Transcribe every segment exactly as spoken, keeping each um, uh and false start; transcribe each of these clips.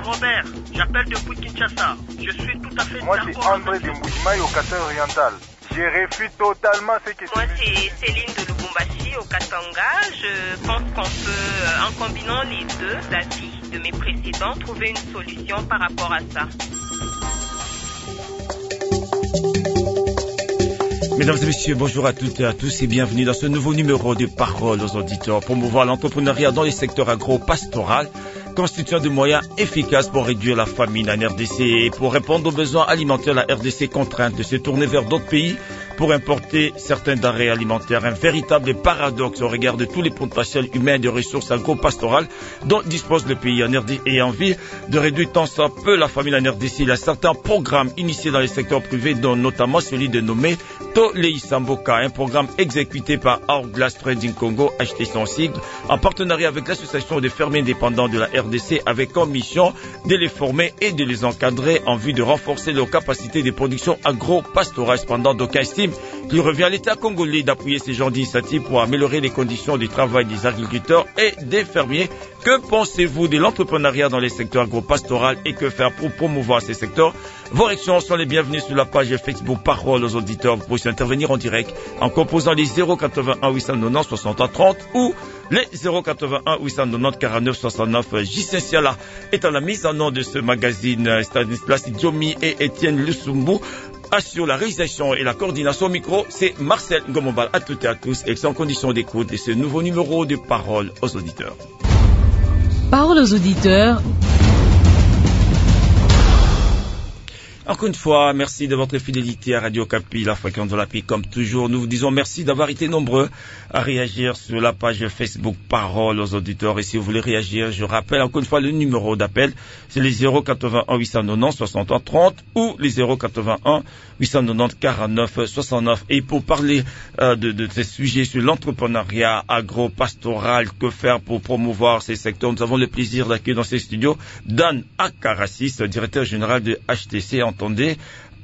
Robert, j'appelle depuis Kinshasa. Je suis tout à fait Moi, d'accord. c'est André de Moujimaï au Qatar oriental. Je réfute totalement ce que... Moi, c'est Céline de Lubumbashi au Katanga. Je pense qu'on peut, en combinant les deux avis de mes précédents, trouver une solution par rapport à ça. Mesdames et messieurs, bonjour à toutes et à tous et bienvenue dans ce nouveau numéro de Parole aux auditeurs pour promouvoir l'entrepreneuriat dans les secteurs agro-pastoral, constituant des moyens efficaces pour réduire la famine en R D C et pour répondre aux besoins alimentaires. La R D C contrainte de se tourner vers d'autres pays pour importer certains denrées alimentaires. Un véritable paradoxe au regard de tous les potentiels humains et de ressources agro-pastorales dont dispose le pays en R D C et envie de réduire tant soit peu la famine en R D C. Il y a certains programmes initiés dans les secteurs privés, dont notamment celui de nommé Toleisa Mboka, un programme exécuté par Hourglass Trading Congo, H T son sigle, en partenariat avec l'association des fermiers indépendants de la R D C, avec comme mission de les former et de les encadrer en vue de renforcer leurs capacités de production agro-pastorale. Cependant, d'aucuns estiment qu'il revient à l'État congolais d'appuyer ces genres d'initiatives pour améliorer les conditions du travail des agriculteurs et des fermiers. Que pensez-vous de l'entrepreneuriat dans les secteurs agro-pastoral et que faire pour promouvoir ces secteurs? Vos réactions sont les bienvenues sur la page Facebook Parole aux auditeurs. Vous pouvez intervenir en direct en composant les zéro quatre-vingt-un huit cent quatre-vingt-dix soixante trente ou les zéro quatre-vingt-un huit cent quatre-vingt-dix quarante-neuf soixante-neuf. J C Siala est à la mise en nom de ce magazine. Stanislas Diomi et Étienne Lussumbu assure la réalisation et la coordination. Au micro, c'est Marcel Ngomobal. À toutes et à tous, excellentes conditions d'écoute de ce nouveau numéro de Parole aux auditeurs. Parole aux auditeurs. Encore une fois, merci de votre fidélité à Radio Kapi, la fréquence de la P I. Comme toujours, nous vous disons merci d'avoir été nombreux à réagir sur la page Facebook Parole aux auditeurs. Et si vous voulez réagir, je rappelle encore une fois le numéro d'appel, c'est les zéro quatre-vingt-un huit cent quatre-vingt-dix soixante trente ou les zéro quatre-vingt-un huit cent quatre-vingt-dix quarante-neuf soixante-neuf. Et pour parler euh, de, de ces sujets sur l'entrepreneuriat agro-pastoral, que faire pour promouvoir ces secteurs, nous avons le plaisir d'accueillir dans ces studios Dan Akarassis, directeur général de H T C. Entendez,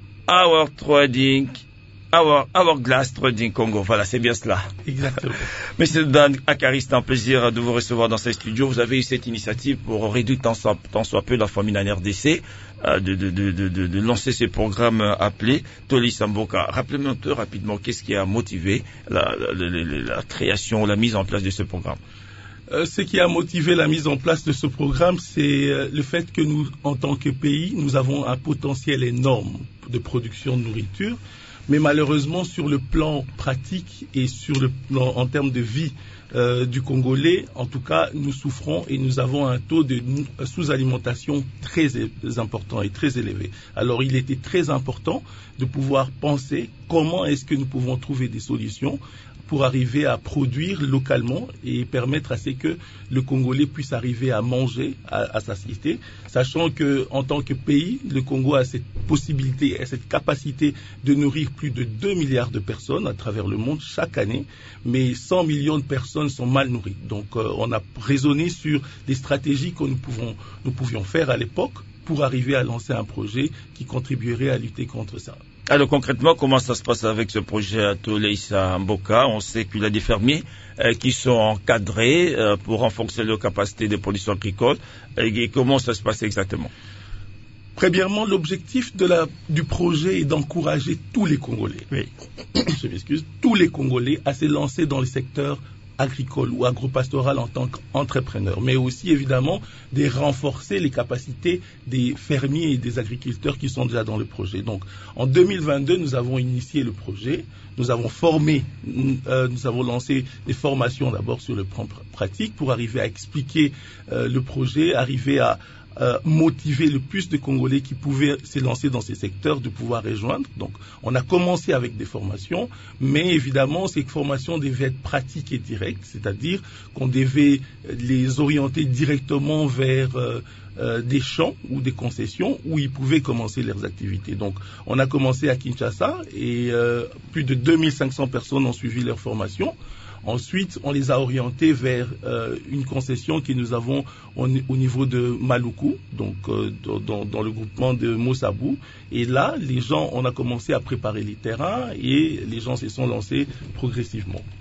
Our Trading, Our, Hourglass Trading Congo. Voilà, c'est bien cela. Exactement. Monsieur Dan Akaris, c'est un plaisir de vous recevoir dans ces studios. Vous avez eu cette initiative pour réduire tant soit, tant soit peu la famine en R D C, euh, de, de, de, de, de lancer ce programme appelé Toleisa Mboka. Rappelez-moi un peu rapidement qu'est-ce qui a motivé la, la, la, la, la création, la mise en place de ce programme. Euh, ce qui a motivé la mise en place de ce programme, c'est euh, le fait que nous, en tant que pays, nous avons un potentiel énorme de production de nourriture, mais malheureusement sur le plan pratique et sur le plan en termes de vie euh, du Congolais, en tout cas, nous souffrons et nous avons un taux de sous-alimentation très important et très élevé. Alors, il était très important de pouvoir penser comment est-ce que nous pouvons trouver des solutions pour arriver à produire localement et permettre à ce que le Congolais puisse arriver à manger à, à satiété, sachant que en tant que pays, le Congo a cette possibilité, cette capacité de nourrir plus de deux milliards de personnes à travers le monde chaque année, mais cent millions de personnes sont mal nourries. Donc euh, on a raisonné sur les stratégies que nous, pouvons, nous pouvions faire à l'époque pour arriver à lancer un projet qui contribuerait à lutter contre ça. Alors concrètement, comment ça se passe avec ce projet Toleisa Mboka? On sait qu'il y a des fermiers euh, qui sont encadrés euh, pour renforcer leur capacité de production agricole. Et comment ça se passe exactement? Premièrement, l'objectif de la, du projet est d'encourager tous les Congolais, oui. je m'excuse, tous les Congolais à se lancer dans les secteurs agricole ou agropastoral en tant qu'entrepreneur, mais aussi évidemment de renforcer les capacités des fermiers et des agriculteurs qui sont déjà dans le projet. Donc en deux mille vingt-deux, nous avons initié le projet, nous avons formé, euh, nous avons lancé des formations d'abord sur le plan pratique pour arriver à expliquer euh, le projet, arriver à Euh, motiver le plus de Congolais qui pouvaient se lancer dans ces secteurs de pouvoir rejoindre. Donc, on a commencé avec des formations, mais évidemment, ces formations devaient être pratiques et directes, c'est-à-dire qu'on devait les orienter directement vers euh, euh, des champs ou des concessions où ils pouvaient commencer leurs activités. Donc, on a commencé à Kinshasa et euh, plus de deux mille cinq cents personnes ont suivi leur formation. Ensuite, on les a orientés vers euh, une concession que nous avons au, au niveau de Maluku, donc euh, dans, dans le groupement de Mossabou. Et là, les gens, on a commencé à préparer les terrains et les gens se sont lancés progressivement.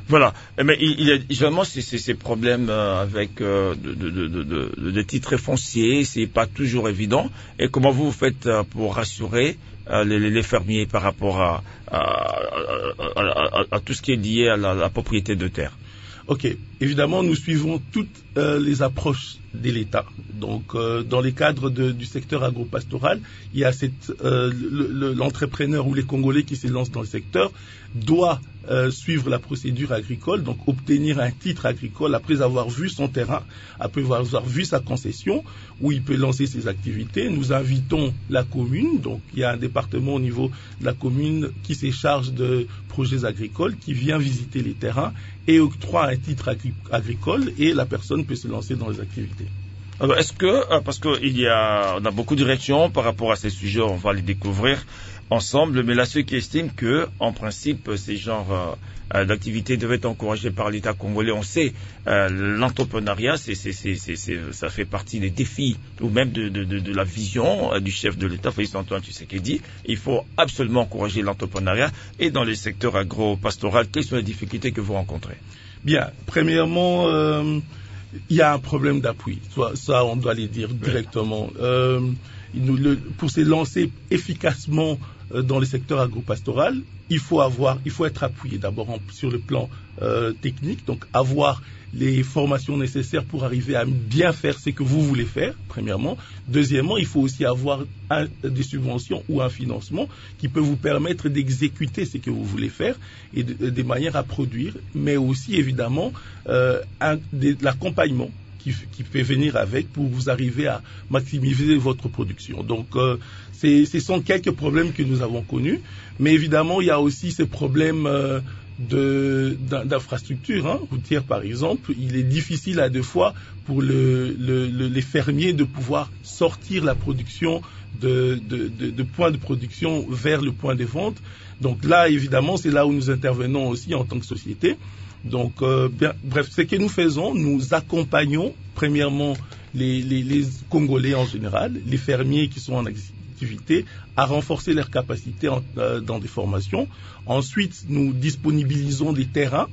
Voilà. Mais il, il y a généralement ces, ces, ces problèmes euh, avec euh, de, de, de, de, de titres fonciers, c'est pas toujours évident. Et comment vous faites euh, pour rassurer euh, les, les fermiers par rapport à, à, à, à, à, à tout ce qui est lié à la, la propriété de terre? Ok, évidemment, nous suivons toutes euh, les approches de l'État. Donc, euh, dans les cadres de, du secteur agropastoral, il y a cette, euh, le, le, l'entrepreneur ou les Congolais qui se lancent dans le secteur doit euh, suivre la procédure agricole, donc obtenir un titre agricole après avoir vu son terrain, après avoir vu sa concession, où il peut lancer ses activités. Nous invitons la commune, donc il y a un département au niveau de la commune qui se charge de projets agricoles, qui vient visiter les terrains et octroie un titre agri- agricole et la personne peut se lancer dans les activités. Alors, est-ce que, parce qu'il y a, on a beaucoup de réactions par rapport à ces sujets, on va les découvrir ensemble, mais là, ceux qui estiment que, en principe, ces genres euh, d'activités devaient être encouragés par l'État congolais. On sait, euh, l'entrepreneuriat, c'est, c'est, c'est, c'est, c'est, ça fait partie des défis, ou même de, de, de, de la vision euh, du chef de l'État, Félix Antoine Tshisekedi. Il faut absolument encourager l'entrepreneuriat. Et dans les secteurs agro-pastoral, quelles sont les difficultés que vous rencontrez? Bien, premièrement, euh, il y a un problème d'appui. Ça, ça on doit les dire directement. Oui. Euh, nous, le, pour se lancer efficacement euh, dans le secteur agropastoral, il faut avoir, il faut être appuyé d'abord en, sur le plan euh, technique, donc avoir les formations nécessaires pour arriver à bien faire ce que vous voulez faire, premièrement. Deuxièmement, il faut aussi avoir un, des subventions ou un financement qui peut vous permettre d'exécuter ce que vous voulez faire et de, de manière à produire, mais aussi évidemment euh, un, de, l'accompagnement qui, qui fait venir avec pour vous arriver à maximiser votre production. Donc, euh, c'est, ce sont quelques problèmes que nous avons connus, mais évidemment, il y a aussi ces problèmes euh, de, d'infrastructures hein, routières par exemple. Il est difficile à deux fois pour le, le, le, les fermiers de pouvoir sortir la production de, de, de, de points de production vers le point de vente. Donc là, évidemment, c'est là où nous intervenons aussi en tant que société. Donc, euh, bien, bref, ce que nous faisons, nous accompagnons premièrement les, les, les Congolais en général, les fermiers qui sont en activité, à renforcer leurs capacités en, euh, dans des formations. Ensuite, nous disponibilisons des terrains.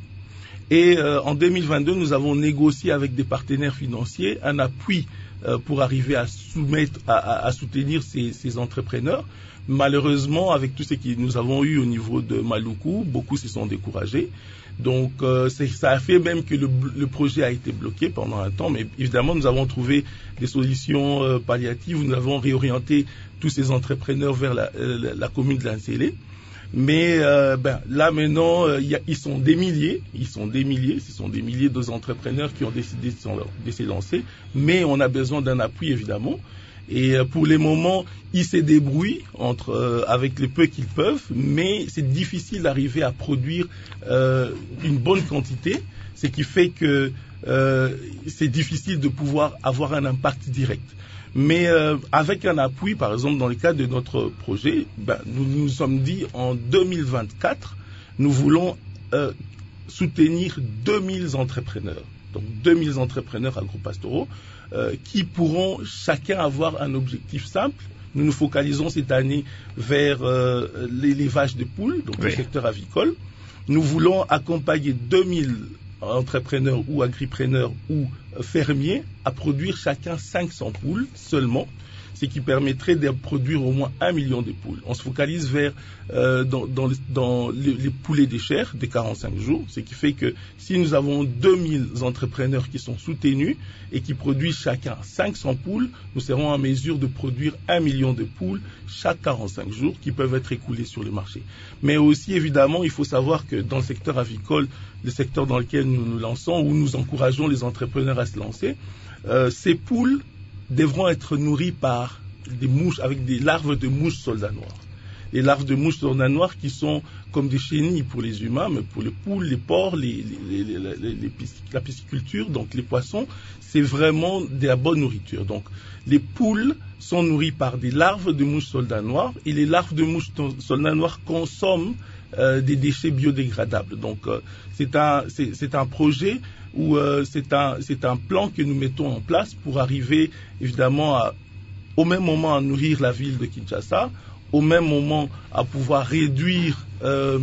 Et euh, en deux mille vingt-deux, nous avons négocié avec des partenaires financiers un appui euh, pour arriver à soumettre, à, à, à soutenir ces, ces entrepreneurs. Malheureusement, avec tout ce que nous avons eu au niveau de Maluku, beaucoup se sont découragés. Donc, euh, c'est, ça a fait même que le, le projet a été bloqué pendant un temps. Mais évidemment, nous avons trouvé des solutions euh, palliatives. Nous avons réorienté tous ces entrepreneurs vers la, la, la commune de Linsélé. Mais euh, ben, là maintenant, euh, y a, ils sont des milliers, ils sont des milliers, ce sont des milliers d'entrepreneurs qui ont décidé de, de se lancer. Mais on a besoin d'un appui évidemment. Et euh, pour les moments, ils se débrouillent entre, euh, avec le peu qu'ils peuvent, mais c'est difficile d'arriver à produire euh, une bonne quantité, ce qui fait que euh, c'est difficile de pouvoir avoir un impact direct. Mais euh, avec un appui, par exemple, dans le cadre de notre projet, ben, nous nous sommes dit en deux mille vingt-quatre, nous voulons euh, soutenir deux mille entrepreneurs. Donc deux mille entrepreneurs agropastoraux euh, qui pourront chacun avoir un objectif simple. Nous nous focalisons cette année vers euh, l'élevage de poules, donc oui. Le secteur avicole. Nous voulons accompagner deux mille entrepreneurs ou agripreneurs ou fermiers à produire chacun cinq cents poules seulement, ce qui permettrait de produire au moins un million de poules. On se focalise vers euh, dans, dans, dans les, les poulets de chair de quarante-cinq jours, ce qui fait que si nous avons deux mille entrepreneurs qui sont soutenus et qui produisent chacun cinq cents poules, nous serons en mesure de produire un million de poules chaque quarante-cinq jours qui peuvent être écoulées sur le marché. Mais aussi, évidemment, il faut savoir que dans le secteur avicole, le secteur dans lequel nous nous lançons, où nous encourageons les entrepreneurs à se lancer, euh, ces poules devront être nourries par des mouches, avec des larves de mouches soldats noirs. Les larves de mouches soldats noirs qui sont comme des chenilles pour les humains, mais pour les poules, les porcs, les, les, les, les, les, les, la pisciculture, donc les poissons, c'est vraiment de la bonne nourriture. Donc les poules sont nourries par des larves de mouches soldats noirs et les larves de mouches soldats noirs consomment euh, des déchets biodégradables. Donc euh, c'est un, c'est, c'est un projet où euh, c'est un, c'est un plan que nous mettons en place pour arriver évidemment à, au même moment à nourrir la ville de Kinshasa, au même moment à pouvoir réduire euh,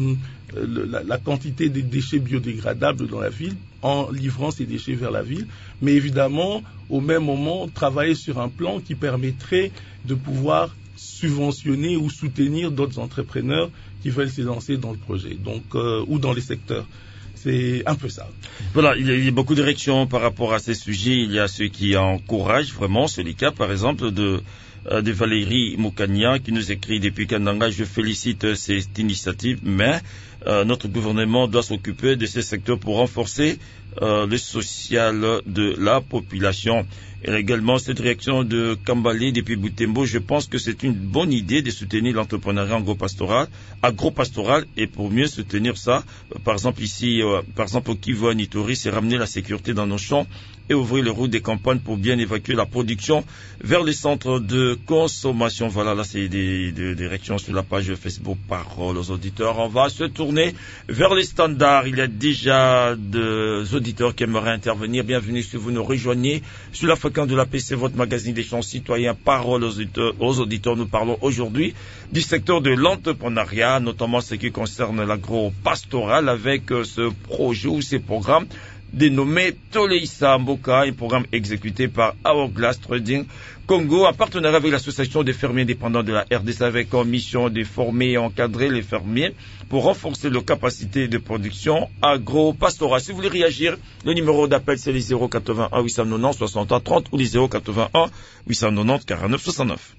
le, la, la quantité des déchets biodégradables dans la ville en livrant ces déchets vers la ville, mais évidemment, au même moment, travailler sur un plan qui permettrait de pouvoir subventionner ou soutenir d'autres entrepreneurs qui veulent s'élancer dans le projet, donc euh, ou dans les secteurs. C'est un peu ça. Voilà, il y a, il y a beaucoup de réactions par rapport à ces sujets. Il y a ceux qui encouragent vraiment, c'est le cas par exemple de, euh, de Valérie Moukania qui nous écrit depuis Kananga. Je félicite cette initiative, mais euh, notre gouvernement doit s'occuper de ces secteurs pour renforcer euh, le social de la population. Et également cette réaction de Kambale depuis Butembo, je pense que c'est une bonne idée de soutenir l'entrepreneuriat agro-pastoral, agro-pastoral, et pour mieux soutenir ça, euh, par exemple ici, euh, par exemple au Kivu à Nitori, c'est ramener la sécurité dans nos champs et ouvrir les routes des campagnes pour bien évacuer la production vers les centres de consommation. Voilà, là c'est des, des, des réactions sur la page Facebook Parole aux auditeurs. On va se tourner vers les standards. Il y a déjà des auditeurs qui aimeraient intervenir. Bienvenue si vous nous rejoignez sur la fréquence de la P C, votre magazine des champs citoyens. Parole aux auditeurs. Aux auditeurs. Nous parlons aujourd'hui du secteur de l'entrepreneuriat, notamment ce qui concerne l'agro-pastoral avec euh, ce projet ou ces programmes dénommé Toleisa Mboka, un programme exécuté par Hourglass Trading Congo, en partenariat avec l'association des fermiers indépendants de la R D C, avec en mission de former et encadrer les fermiers pour renforcer leurs capacités de production agro-pastorale. Si vous voulez réagir, le numéro d'appel c'est les zéro quatre-vingt-un huit cent quatre-vingt-dix soixante trente ou les zéro quatre-vingt-un huit cent quatre-vingt-dix quarante-neuf soixante-neuf.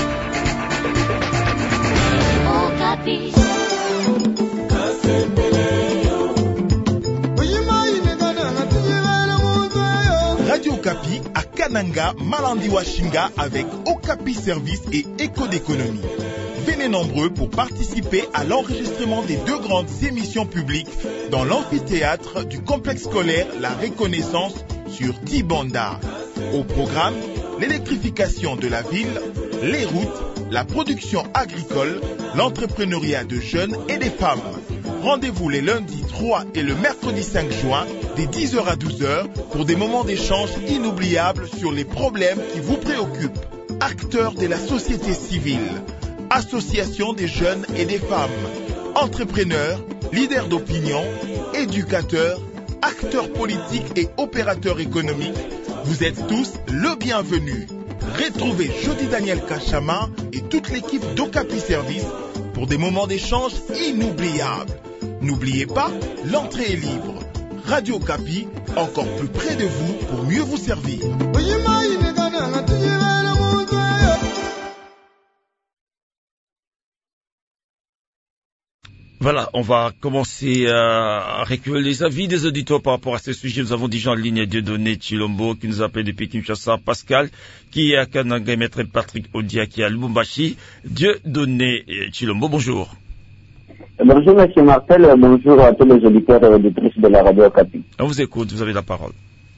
Radio Okapi à Kananga, Malandi Washinga avec Okapi Service et Éco d'économie. Venez nombreux pour participer à l'enregistrement des deux grandes émissions publiques dans l'amphithéâtre du complexe scolaire La Reconnaissance sur Tibanda. Au programme, l'électrification de la ville, les routes, la production agricole, l'entrepreneuriat de jeunes et des femmes. Rendez-vous les lundis trois et le mercredi cinq juin, dès dix heures à douze heures, pour des moments d'échange inoubliables sur les problèmes qui vous préoccupent. Acteurs de la société civile, associations des jeunes et des femmes, entrepreneurs, leaders d'opinion, éducateurs, acteurs politiques et opérateurs économiques, vous êtes tous le bienvenu. Retrouvez Jody Daniel Kachama et toute l'équipe d'Okapi Service pour des moments d'échange inoubliables. N'oubliez pas, l'entrée est libre. Radio Okapi, encore plus près de vous pour mieux vous servir. Voilà, on va commencer à recueillir les avis des auditeurs par rapport à ce sujet. Nous avons déjà en ligne Dieudonné Chilombo qui nous appelle depuis Kinshasa, Pascal qui est à Kananga, Maître Patrick Odia qui est à Lubumbashi. Dieudonné Chilombo, bonjour. Bonjour Monsieur Marcel, bonjour à tous les auditeurs et auditrices de la radio Okapi. On vous écoute, vous avez la parole.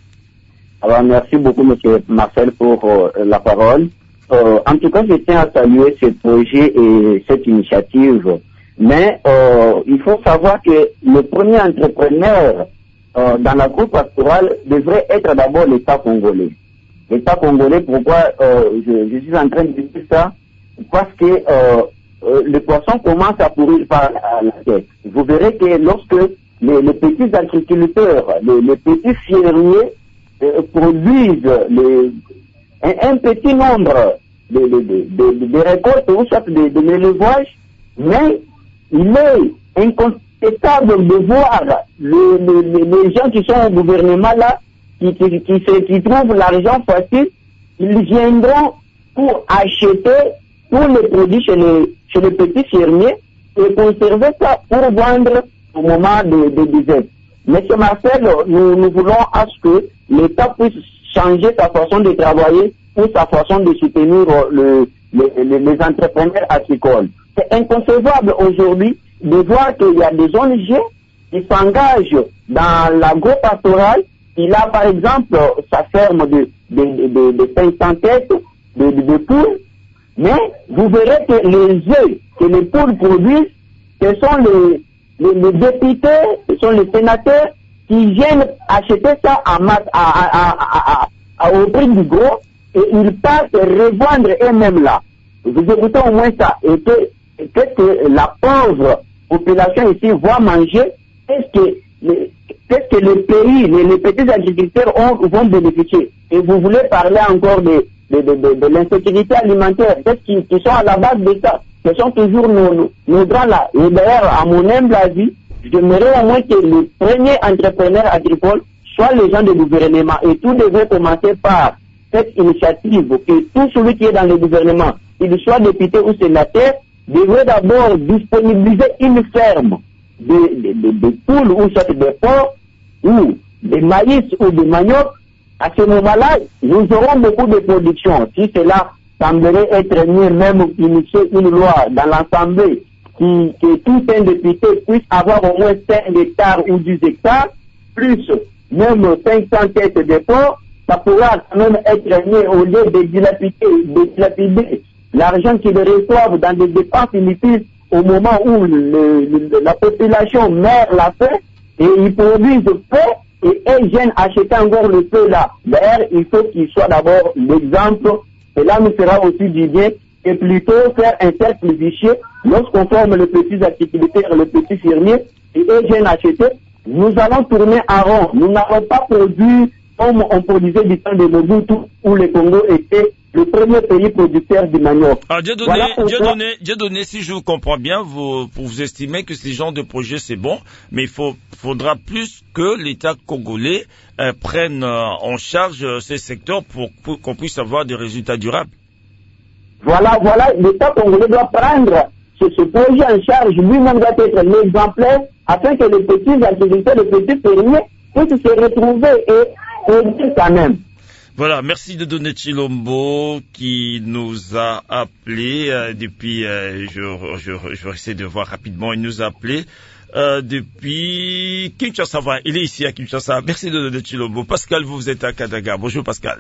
Alors merci beaucoup Monsieur Marcel pour euh, la parole. Euh, en tout cas, je tiens à saluer ce projet et cette initiative. Mais euh, il faut savoir que le premier entrepreneur euh, dans la groupe pastorale devrait être d'abord l'État congolais. L'État congolais, pourquoi euh, je, je suis en train de dire ça? Parce que euh, euh, le poisson commence à pourrir par la tête. Vous verrez que lorsque les, les petits agriculteurs, les, les petits fermiers euh, produisent les, un, un petit nombre de, de, de, de, de récoltes ou soit de, de l'élevage, mais il est incontestable de voir les, les, les gens qui sont au gouvernement là, qui, qui, qui, se, qui trouvent l'argent facile, ils viendront pour acheter tous les produits chez les, chez les petits fermiers et conserver ça pour vendre au moment de, de disette. Monsieur Marcel, nous, nous voulons à ce que l'État puisse changer sa façon de travailler ou sa façon de soutenir le, le, le, les entrepreneurs agricoles. C'est inconcevable aujourd'hui de voir qu'il y a des O N G qui s'engagent dans l'agro-pastoral. Il a par exemple sa ferme de, de, de, de cinq cents têtes de, de, de poules, mais vous verrez que les œufs que les poules produisent, ce sont les, les, les députés, ce sont les sénateurs qui viennent acheter ça à masse, à, à, à, à, à, au prix du gros, et ils partent revendre eux-mêmes là. Vous écoutez au moins ça, et que qu'est-ce que la pauvre population ici voit manger, qu'est-ce que les, qu'est-ce que les pays, les, les petits agriculteurs ont, vont bénéficier. Et vous voulez parler encore de, de, de, de, de l'insécurité alimentaire, qu'est-ce qui, qui sont à la base de ça? Ce sont toujours nos, nos, nos grands là. Et d'ailleurs, à mon humble avis, j'aimerais au moins que les premiers entrepreneurs agricoles soient les gens du gouvernement. Et tout devrait commencer par cette initiative, que tout celui qui est dans le gouvernement, qu'il soit député ou sénateur, devrait d'abord disponibiliser une ferme de, de, de, de poules ou soit de porcs ou de maïs ou de manioc. À ce moment-là, nous aurons beaucoup de production. Si cela semblerait être mieux, même initier une loi dans l'Assemblée qui, que tout un député puisse avoir au moins cinq hectares ou dix hectares, plus même cinq cents têtes de porcs, ça pourra quand même être mieux au lieu de dilapider, de dilapider l'argent qu'ils reçoivent dans des dépenses inutiles au moment où le, le, la population meurt la faim et ils produisent peu et elles viennent acheter encore le peu là. D'ailleurs, il faut qu'il soit d'abord l'exemple. Cela nous fera aussi du bien et plutôt faire un cercle vicieux lorsqu'on forme les petits agriculteurs, les petits fermiers et eux viennent acheter. Nous allons tourner en rond. Nous n'avons pas produit comme on produisait du temps de Mobutu où le Congo était le premier pays producteur du manioc. Ah, Dieu donné, voilà Dieu donné, Dieu donné, si je vous comprends bien, vous, vous estimez que ces genres de projets c'est bon, mais il faut, faudra plus que l'État congolais euh, prenne euh, en charge euh, ces secteurs pour, pour qu'on puisse avoir des résultats durables. Voilà, voilà, l'État congolais doit prendre ce, ce projet en charge, lui-même doit être l'exemplaire afin que les petits agriculteurs, les petits fermiers puissent se retrouver et aider quand même. Voilà, merci de donner Chilombo qui nous a appelé euh, depuis, euh, je, je, je vais essayer de voir rapidement, il nous a appelé euh, depuis Kinshasa. Il est ici à Kinshasa. Merci de donner Chilombo. Pascal, vous êtes à Kadaga. Bonjour Pascal.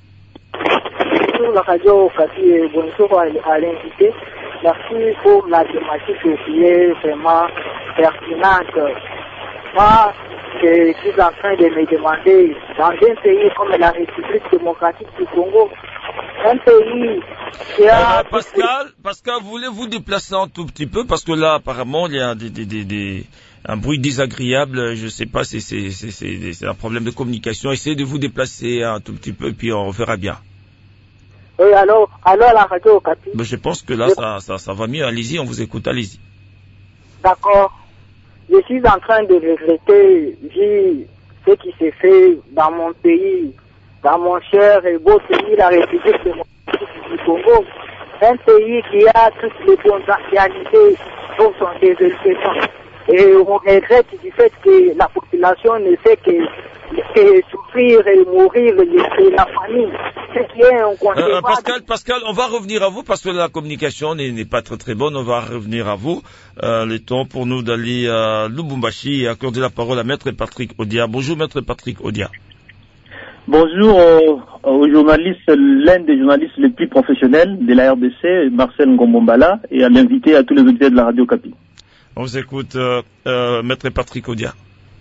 Bonjour la radio Okapi et bonjour à, à l'invité. Merci pour la thématique qui est vraiment pertinente. Moi, je suis en train de me demander, dans un pays comme la République démocratique du Congo, un pays qui a... Euh, Pascal, Pascal, voulez-vous déplacer un tout petit peu? Parce que là, apparemment, il y a des, des, des, des, un bruit désagréable. Je ne sais pas si c'est, c'est, c'est, c'est un problème de communication. Essayez de vous déplacer un tout petit peu, puis on verra bien. Oui, alors, alors la radio Okapi. Mais je pense que là, je... ça, ça, ça va mieux. Allez-y, on vous écoute, allez-y. D'accord. Je suis en train de regretter, vu ce qui s'est fait dans mon pays, dans mon cher et beau pays, la République démocratique du Congo. Un pays qui a toutes les potentialités pour son développement. Et on regrette du fait que la population ne fait que, que souffrir et mourir de la famine. Ce qui est inconcevable. Euh, Pascal, Pascal, on va revenir à vous parce que la communication n'est, n'est pas très très bonne. On va revenir à vous. Euh, le temps pour nous d'aller à Lubumbashi et accorder la parole à Maître Patrick Odia. Bonjour Maître Patrick Odia. Bonjour aux, aux journalistes, l'un des journalistes les plus professionnels de la R D C, Marcel Ngombombala, et à l'invité à tous les auditeurs de la radio Kapi. On vous écoute, euh, euh, Maître Patrick Odia.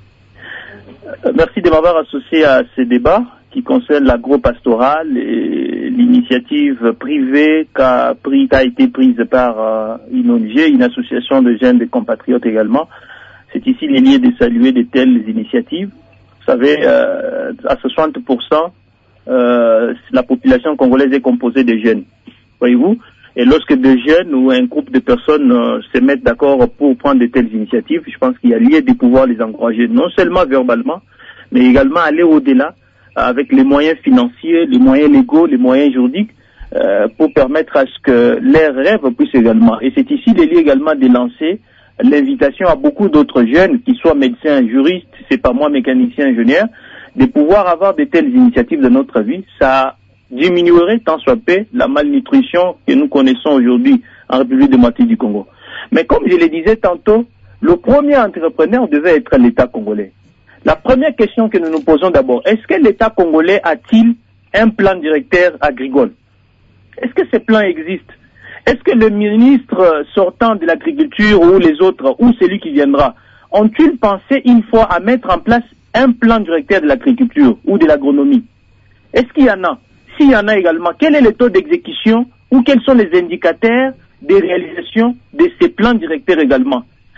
Merci de m'avoir associé à ces débats qui concernent l'agro-pastoral et l'initiative privée qui a, pris, qui a été prise par euh, une O N G, une association de jeunes des compatriotes également. C'est ici les lieux de saluer de telles initiatives. Vous savez, euh, à soixante pour cent, euh, la population congolaise est composée de jeunes. Voyez-vous? Et lorsque des jeunes ou un groupe de personnes euh, se mettent d'accord pour prendre de telles initiatives, je pense qu'il y a lieu de pouvoir les encourager, non seulement verbalement, mais également aller au-delà avec les moyens financiers, les moyens légaux, les moyens juridiques, euh, pour permettre à ce que leurs rêves puissent également. Et c'est ici le lieu également de lancer l'invitation à beaucoup d'autres jeunes, qui soient médecins, juristes, c'est pas moi, mécanicien, ingénieur, de pouvoir avoir de telles initiatives dans notre vie. Ça diminuerait tant soit peu la malnutrition que nous connaissons aujourd'hui en République démocratique du Congo. Mais comme je le disais tantôt, le premier entrepreneur devait être l'État congolais. La première question que nous nous posons d'abord, est-ce que l'État congolais a-t-il un plan directeur agricole? Est-ce que ces plans existent? Est-ce que le ministre sortant de l'agriculture ou les autres, ou celui qui viendra, ont-ils pensé une fois à mettre en place un plan directeur de l'agriculture ou de l'agronomie? Est-ce qu'il y en a? S'il y en a également, quel est le taux d'exécution ou quels sont les indicateurs de réalisation de ces plans directeurs également?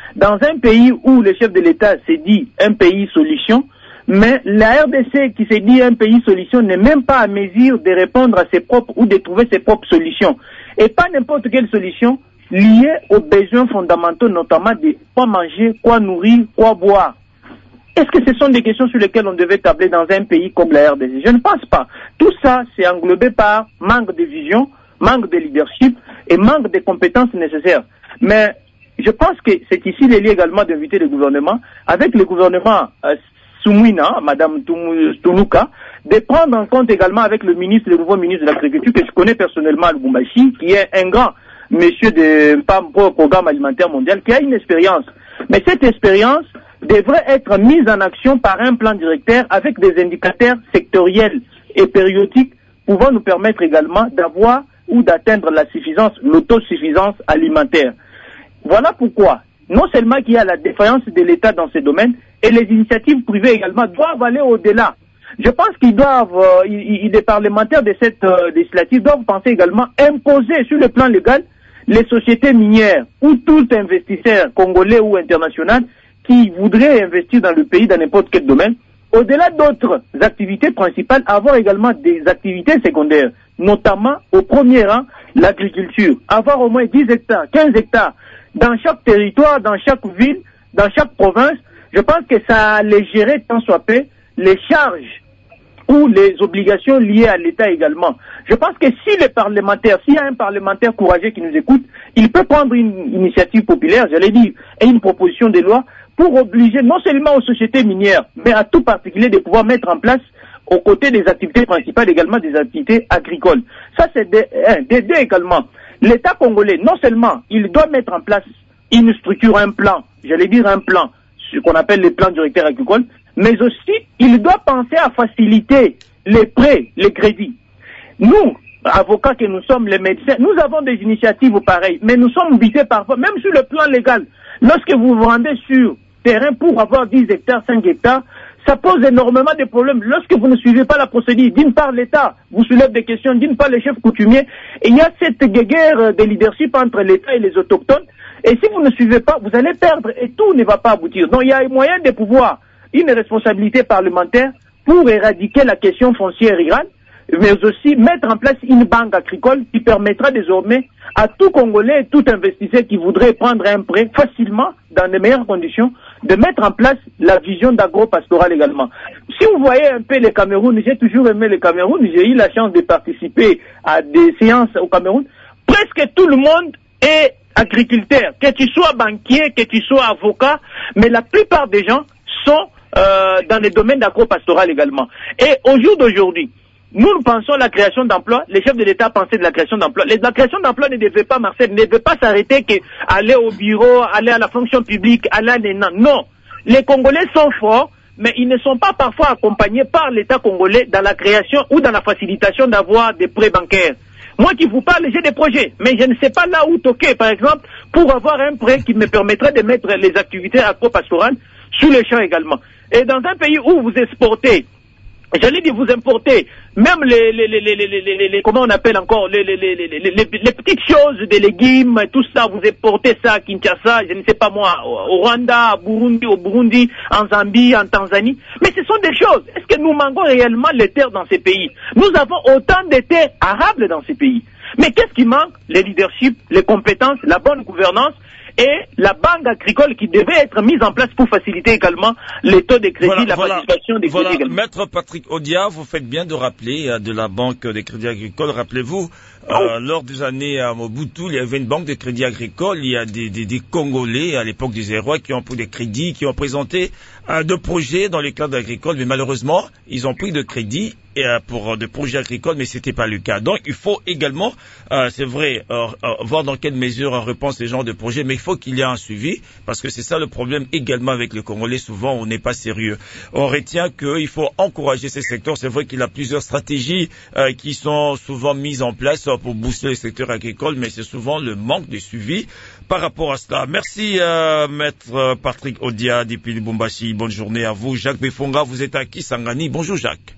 dans un pays où le chef de l'État s'est dit un pays solution, mais la R D C qui s'est dit un pays solution n'est même pas à mesure de répondre à ses propres ou de trouver ses propres solutions. Et pas n'importe quelle solution liée aux besoins fondamentaux, notamment de quoi manger, quoi nourrir, quoi boire. Est-ce que ce sont des questions sur lesquelles on devait tabler dans un pays comme la R D C? Je ne pense pas. Tout ça, c'est englobé par manque de vision, manque de leadership et manque de compétences nécessaires. Mais je pense que c'est ici les lieux également d'inviter le gouvernement, avec le gouvernement euh, Soumouina, Madame Toulouka, de prendre en compte également avec le ministre, le nouveau ministre de l'Agriculture, que je connais personnellement, Lubumbashi, qui est un grand monsieur de P A M pour le programme alimentaire mondial, qui a une expérience. Mais cette expérience devrait être mise en action par un plan directeur avec des indicateurs sectoriels et périodiques pouvant nous permettre également d'avoir ou d'atteindre la suffisance, l'autosuffisance alimentaire. Voilà pourquoi, non seulement qu'il y a la défaillance de l'État dans ces domaines, et les initiatives privées également doivent aller au-delà. Je pense qu'ils doivent, euh, ils, les parlementaires de cette euh, législative doivent penser également imposer sur le plan légal les sociétés minières ou tout investisseur congolais ou international qui voudrait investir dans le pays dans n'importe quel domaine, au-delà d'autres activités principales, avoir également des activités secondaires, notamment au premier rang l'agriculture, avoir au moins dix hectares, quinze hectares dans chaque territoire, dans chaque ville, dans chaque province. Je pense que ça allégerait tant soit peu les charges ou les obligations liées à l'État également. Je pense que si les parlementaires, s'il y a un parlementaire courageux qui nous écoute, il peut prendre une initiative populaire, j'allais dire, et une proposition de loi pour obliger non seulement aux sociétés minières, mais à tout particulier de pouvoir mettre en place, aux côtés des activités principales, également des activités agricoles. Ça, c'est d'aider également. L'État congolais, non seulement, il doit mettre en place une structure, un plan, j'allais dire un plan, ce qu'on appelle les plans directeurs agricoles, mais aussi, il doit penser à faciliter les prêts, les crédits. Nous, avocats que nous sommes, les médecins, nous avons des initiatives pareilles, mais nous sommes bités parfois, même sur le plan légal. Lorsque vous vous rendez sur terrain pour avoir dix hectares, cinq hectares, ça pose énormément de problèmes. Lorsque vous ne suivez pas la procédure, d'une part l'État vous soulève des questions, d'une part les chefs coutumiers, et il y a cette guerre de leadership entre l'État et les autochtones, et si vous ne suivez pas, vous allez perdre et tout ne va pas aboutir. Donc il y a moyen de pouvoir une responsabilité parlementaire pour éradiquer la question foncière rurale, mais aussi mettre en place une banque agricole qui permettra désormais à tout Congolais et tout investisseur qui voudrait prendre un prêt facilement, dans les meilleures conditions, de mettre en place la vision d'agro-pastoral également. Si vous voyez un peu le Cameroun, j'ai toujours aimé le Cameroun, j'ai eu la chance de participer à des séances au Cameroun, presque tout le monde est agriculteur, que tu sois banquier, que tu sois avocat, mais la plupart des gens sont euh, dans les domaines d'agro-pastoral également. Et au jour d'aujourd'hui, nous, nous pensons à la création d'emplois. Les chefs de l'État pensaient de la création d'emplois. La création d'emplois ne devait pas, Marcel, ne devait pas s'arrêter qu'aller au bureau, aller à la fonction publique, aller à l'E N A. Non. Les Congolais sont forts, mais ils ne sont pas parfois accompagnés par l'État congolais dans la création ou dans la facilitation d'avoir des prêts bancaires. Moi qui vous parle, j'ai des projets, mais je ne sais pas là où toquer, par exemple, pour avoir un prêt qui me permettrait de mettre les activités agro-pastorales sur les champs également. Et dans un pays où vous exportez, j'allais dire vous importez, même les, les, les, les, les, les, les comment on appelle encore, les, les, les, les, les, les petites choses, des légumes, tout ça, vous exportez ça à Kinshasa, je ne sais pas moi, au Rwanda, au Burundi, au Burundi, en Zambie, en Tanzanie. Mais ce sont des choses. Est-ce que nous manquons réellement les terres dans ces pays? Nous avons autant de terres arables dans ces pays. Mais qu'est-ce qui manque? Les leaderships, les compétences, la bonne gouvernance et la banque agricole qui devait être mise en place pour faciliter également les taux de crédit, voilà, la voilà, participation des voilà. crédits également. Maître Patrick Odia, vous faites bien de rappeler euh, de la banque des crédits agricoles. Rappelez-vous, euh, oh. lors des années à Mobutu, il y avait une banque de crédits agricoles. Il y a des, des, des Congolais à l'époque des Zérois qui ont pris des crédits, qui ont présenté euh, de projets dans les cadres agricoles, mais malheureusement, ils ont pris de crédits et, euh, pour euh, des projets agricoles, mais c'était pas le cas. Donc, il faut également, euh, c'est vrai, euh, euh, voir dans quelle mesure on repense ces genres de projets, mais il faut qu'il y ait un suivi, parce que c'est ça le problème également avec les Congolais. Souvent, on n'est pas sérieux. On retient qu'il faut encourager ces secteurs. C'est vrai qu'il y a plusieurs stratégies euh, qui sont souvent mises en place pour booster le secteur agricole, mais c'est souvent le manque de suivi par rapport à cela. Merci, euh, Maître Patrick Odia, depuis Lubumbashi. Bonne journée à vous. Jacques Befonga, vous êtes à Kisangani. Bonjour, Jacques.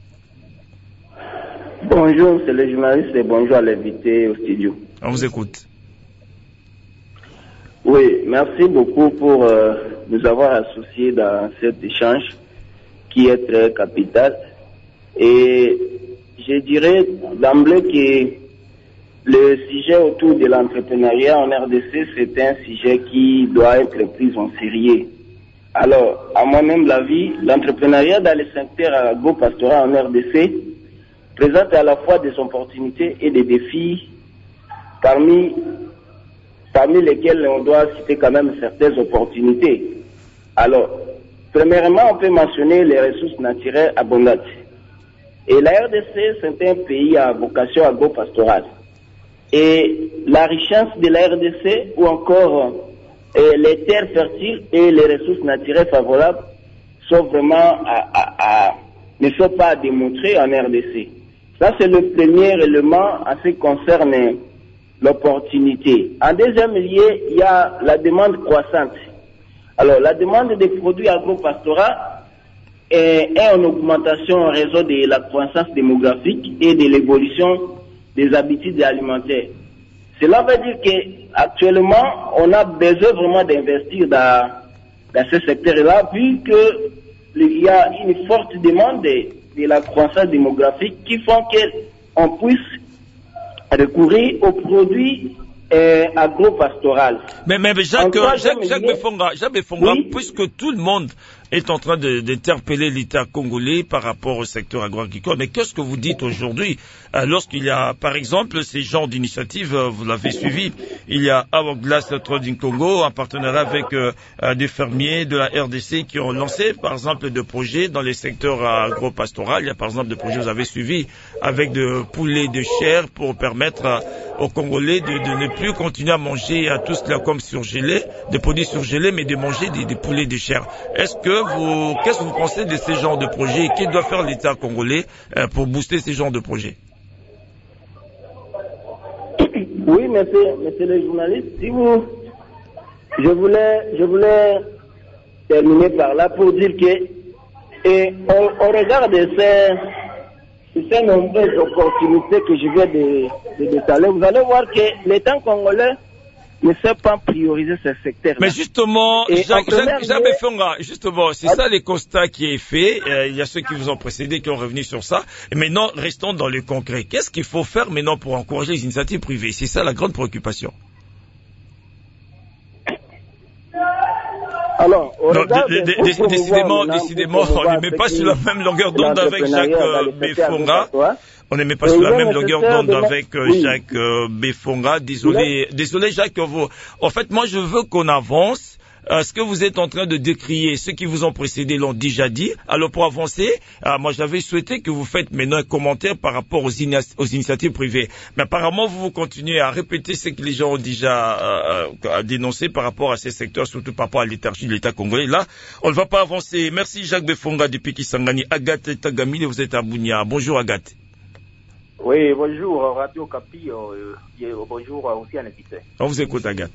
Bonjour, c'est le journaliste et bonjour à l'invité au studio. On vous écoute. Oui, merci beaucoup pour euh, nous avoir associés dans cet échange qui est très capital. Et je dirais d'emblée que le sujet autour de l'entrepreneuriat en R D C, c'est un sujet qui doit être pris en sérieux. Alors, à mon humble avis, l'entrepreneuriat dans le secteur agro-pastoral en R D C présente à la fois des opportunités et des défis, parmi, parmi lesquels on doit citer quand même certaines opportunités. Alors, premièrement, on peut mentionner les ressources naturelles abondantes. Et la R D C, c'est un pays à vocation agro-pastorale. Et la richesse de la R D C, ou encore euh, les terres fertiles et les ressources naturelles favorables, sont vraiment à, à, à, ne sont pas à démontrer en R D C. Ça, c'est le premier élément en ce qui concerne l'opportunité. En deuxième lieu, il y a la demande croissante. Alors, la demande des produits agro-pastoraux est, est en augmentation en raison de la croissance démographique et de l'évolution des habitudes alimentaires. Cela veut dire qu'actuellement, on a besoin vraiment d'investir dans, dans ce secteur-là, vu qu'il y a une forte demande de, de la croissance démographique qui font qu'on puisse recourir aux produits euh, agro-pastoraux. Mais, mais Jacques, Jacques, Jacques Befonga, Jacques Befonga, oui? Puisque tout le monde est en train d'interpeller l'État congolais par rapport au secteur agro-agricole. Mais qu'est-ce que vous dites aujourd'hui euh, lorsqu'il y a, par exemple, ces genres d'initiatives, euh, vous l'avez suivi, il y a Hourglass Trading Congo, en partenariat avec euh, des fermiers de la R D C qui ont lancé, par exemple, des projets dans les secteurs agro-pastoraux. Il y a, par exemple, des projets que vous avez suivis avec de poulets de chair pour permettre euh, aux Congolais de, de ne plus continuer à manger à tout cela comme surgelé, des produits surgelés, mais de manger des, des poulets de chair. Est-ce que vous, qu'est-ce que vous pensez de ces genres de projets et qu'est-ce que doit faire l'État congolais euh, pour booster ces genres de projets? Oui, monsieur, monsieur le journaliste, si vous, je voulais, je voulais terminer par là pour dire que, et au, au regard de ces, de ces nombreuses opportunités que je viens de, de détailler, vous allez voir que l'État congolais ne sait pas prioriser ce secteur. Mais justement, Jacques, Jacques, Jacques Befonga, justement, c'est ça les constats qui est fait. Euh, il y a ceux qui vous ont précédé qui ont revenu sur ça. Et maintenant, restons dans le concret. Qu'est-ce qu'il faut faire maintenant pour encourager les initiatives privées? C'est ça la grande préoccupation. Alors, non, d- d- d- décidément, décidément, on ne met pas sur la même longueur d'onde avec Jacques euh, Befonga. On ne met pas sur la même longueur d'onde avec euh, oui. Jacques euh, Befonga. Désolé, désolé Jacques. Vous... En fait, moi, je veux qu'on avance. Euh, ce que vous êtes en train de décrier, ceux qui vous ont précédé l'ont déjà dit. Alors, pour avancer, euh, moi, j'avais souhaité que vous faites maintenant un commentaire par rapport aux, ina- aux initiatives privées. Mais apparemment, vous, vous continuez à répéter ce que les gens ont déjà euh, dénoncé par rapport à ces secteurs, surtout par rapport à l'étargie de l'État congolais. Là, on ne va pas avancer. Merci Jacques Befonga depuis Kisangani. Agathe Tagamile, vous êtes à Bunia. Bonjour Agathe. Oui, bonjour Radio Capi, euh, euh, bonjour aussi à l'invité. On vous écoute Agathe.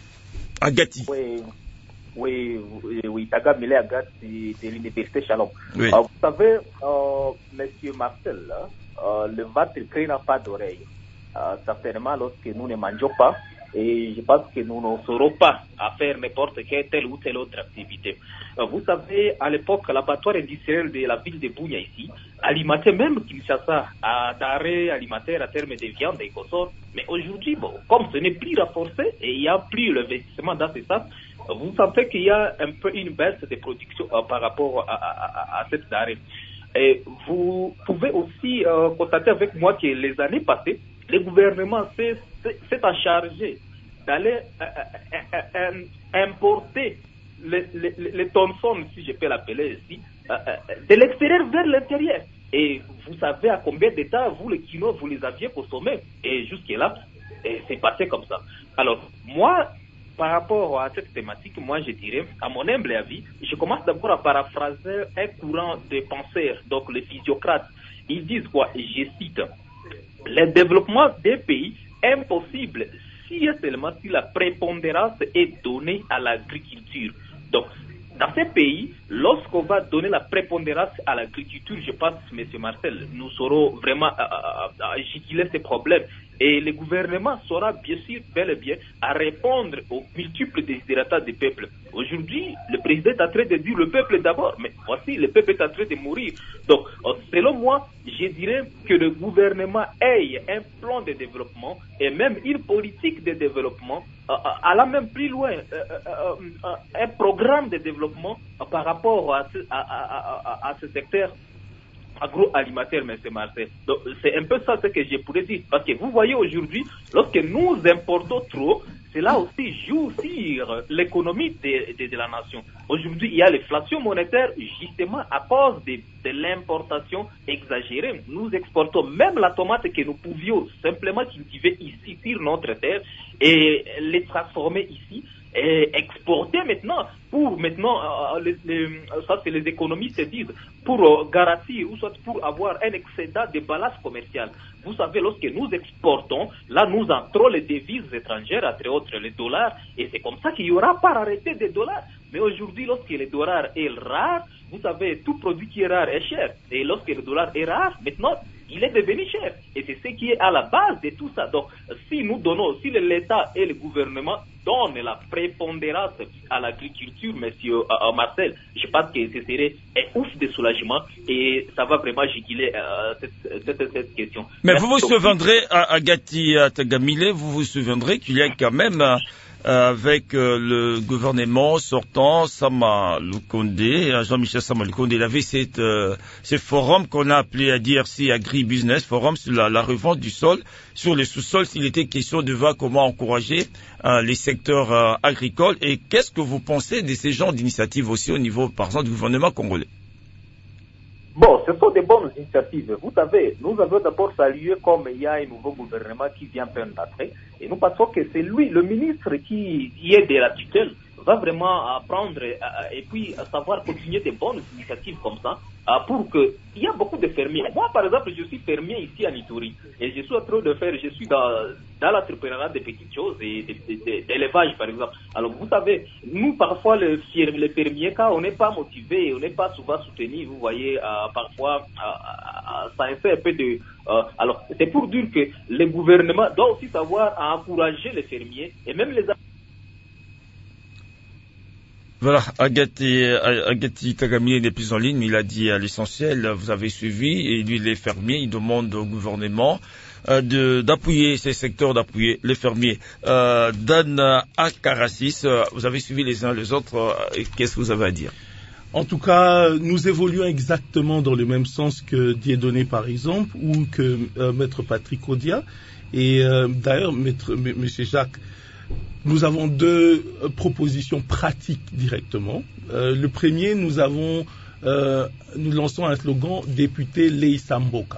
Agati. Oui, oui, oui, oui Tagamile Agathe de l'Université Chalon. Oui. Euh, vous savez, euh, Monsieur Marcel, euh, le ventre crie n'a pas d'oreille. Euh, certainement lorsque nous ne mangeons pas, et je pense que nous ne saurons pas à faire n'importe quelle telle ou telle autre activité. Euh, vous savez, à l'époque, l'abattoir industriel de la ville de Bunia ici alimentait même Kinshasa à d'arrêt alimentaire à terme de viande et cossons. Mais aujourd'hui, bon, comme ce n'est plus renforcé et il n'y a plus l'investissement dans ce sens, vous sentez qu'il y a un peu une baisse de production euh, par rapport à, à, à, à cette arrêt. Et vous pouvez aussi euh, constater avec moi que les années passées, le gouvernement s'est, s'est en chargé d'aller euh, euh, euh, importer les, les, les tonsons, si je peux l'appeler ici, euh, euh, de l'extérieur vers l'intérieur. Et vous savez à combien d'états, vous, les kilos, vous les aviez consommés. Et jusque-là, et c'est passé comme ça. Alors, moi, par rapport à cette thématique, moi, je dirais, à mon humble avis, je commence d'abord à paraphraser un courant de penseurs, donc les physiocrates. Ils disent quoi? Je cite, « Le développement des pays est impossible si et seulement si la prépondérance est donnée à l'agriculture. » Donc, dans ces pays, lorsqu'on va donner la prépondérance à l'agriculture, je pense, M. Marcel, nous saurons vraiment juguler ces problèmes. Et le gouvernement saura bien sûr, bel et bien, à répondre aux multiples désirata des peuples. Aujourd'hui, le président est en train de dire le peuple d'abord, mais voici, le peuple est en train de mourir. Donc, selon moi, je dirais que le gouvernement ait un plan de développement et même une politique de développement, euh, allant même plus loin, euh, euh, euh, un programme de développement euh, par rapport à ce, à, à, à, à ce secteur agroalimentaire, M. Marcel. Donc, c'est un peu ça ce que je pourrais dire. Parce que vous voyez aujourd'hui, lorsque nous importons trop, cela aussi joue sur l'économie de, de, de la nation. Aujourd'hui, il y a l'inflation monétaire justement à cause de, de l'importation exagérée. Nous exportons même la tomate que nous pouvions simplement cultiver ici sur notre terre et les transformer ici. Et exporter maintenant pour maintenant euh, les, les, ça c'est les économistes disent pour euh, garantir ou soit pour avoir un excédent de balance commerciale. Vous savez, lorsque nous exportons, là nous entrons les devises étrangères, entre autres les dollars, et c'est comme ça qu'il y aura pas arrêté des dollars. Mais aujourd'hui, lorsque le dollar est rare, vous savez, tout produit qui est rare est cher. Et lorsque le dollar est rare, maintenant, il est devenu cher. Et c'est ce qui est à la base de tout ça. Donc, si nous donnons, si l'État et le gouvernement donnent la prépondérance à l'agriculture, monsieur euh, Marcel, je pense que ce serait un ouf de soulagement et ça va vraiment juguler euh, cette, cette, cette question. Mais Merci. Vous vous souviendrez, Agati Tagamile, vous vous souviendrez qu'il y a quand même... Euh, avec euh, le gouvernement sortant, Sama Lukonde, Jean-Michel Sama Lukonde, il avait cette, euh, ce forum qu'on a appelé à D R C Agri-Business, forum sur la, la revente du sol, sur le sous-sol, s'il était question de voir comment encourager euh, les secteurs euh, agricoles. Et qu'est-ce que vous pensez de ces genres d'initiatives aussi au niveau, par exemple, du gouvernement congolais? Bon, ce sont des bonnes initiatives. Vous savez, nous avons d'abord salué comme il y a un nouveau gouvernement qui vient peine d'entrée. Et nous pensons que c'est lui, le ministre qui, qui est de la tutelle, va vraiment apprendre et puis savoir continuer des bonnes initiatives comme ça pour que il y a beaucoup de fermiers. Moi, par exemple, je suis fermier ici à Ituri et je suis en train de faire, je suis dans, dans l'entrepreneuriat des petites choses et d'élevage, par exemple. Alors, vous savez, nous, parfois, les, les fermiers, quand on n'est pas motivé, on n'est pas souvent soutenu, vous voyez, euh, parfois, euh, euh, ça fait un peu de... Euh, alors, c'est pour dire que le gouvernement doit aussi savoir encourager les fermiers et même les... Voilà, Agati, Agati Tagamile n'est plus en ligne, mais il a dit à l'essentiel, vous avez suivi, et lui, les fermiers, il demande au gouvernement euh, de, d'appuyer ces secteurs, d'appuyer les fermiers. Euh, Dan Akarassis, euh, vous avez suivi les uns les autres, euh, et qu'est-ce que vous avez à dire? En tout cas, nous évoluons exactement dans le même sens que Dieudonné, par exemple, ou que euh, Maître Patrick Odia, et euh, d'ailleurs, Maître, M. Jacques, nous avons deux euh, propositions pratiques directement. Euh, le premier, nous avons, euh, nous lançons un slogan député Leisamboka.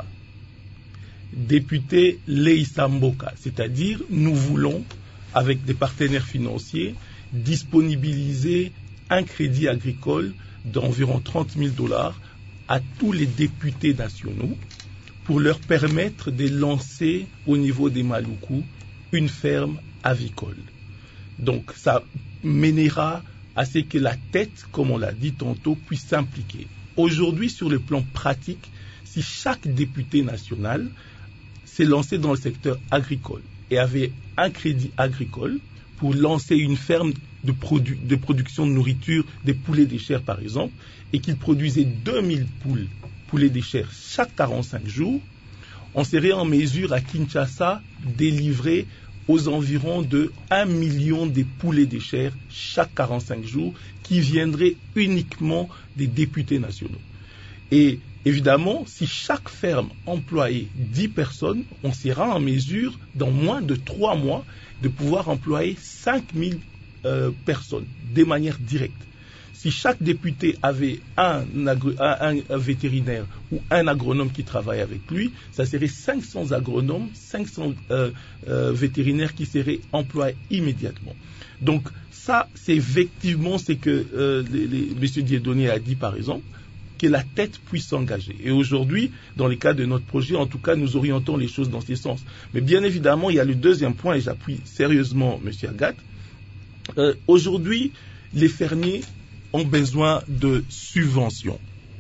Député Leisamboka, c'est-à-dire nous voulons, avec des partenaires financiers, disponibiliser un crédit agricole d'environ trente mille dollars à tous les députés nationaux pour leur permettre de lancer au niveau des Maluku une ferme avicole. Donc, ça mènera à ce que la tête, comme on l'a dit tantôt, puisse s'impliquer. Aujourd'hui, sur le plan pratique, si chaque député national s'est lancé dans le secteur agricole et avait un crédit agricole pour lancer une ferme de, produ- de production de nourriture, des poulets de chair par exemple, et qu'il produisait deux mille poules, poulets de chair chaque quarante-cinq jours, on serait en mesure à Kinshasa de délivrer aux environs de un million de poulets de chair chaque quarante-cinq jours qui viendraient uniquement des députés nationaux. Et évidemment, si chaque ferme employait dix personnes, on sera en mesure, dans moins de trois mois, de pouvoir employer cinq mille euh, personnes de manière directe. Si chaque député avait un, agro- un, un vétérinaire ou un agronome qui travaille avec lui, ça serait cinq cents agronomes, cinq cents euh, euh, vétérinaires qui seraient employés immédiatement. Donc ça, c'est effectivement ce que euh, les, les, M. Dieudonné a dit par exemple, que la tête puisse s'engager. Et aujourd'hui, dans le cadre de notre projet, en tout cas, nous orientons les choses dans ce sens. Mais bien évidemment, il y a le deuxième point, et j'appuie sérieusement M. Agathe. Euh, aujourd'hui, les fermiers ont besoin de subventions.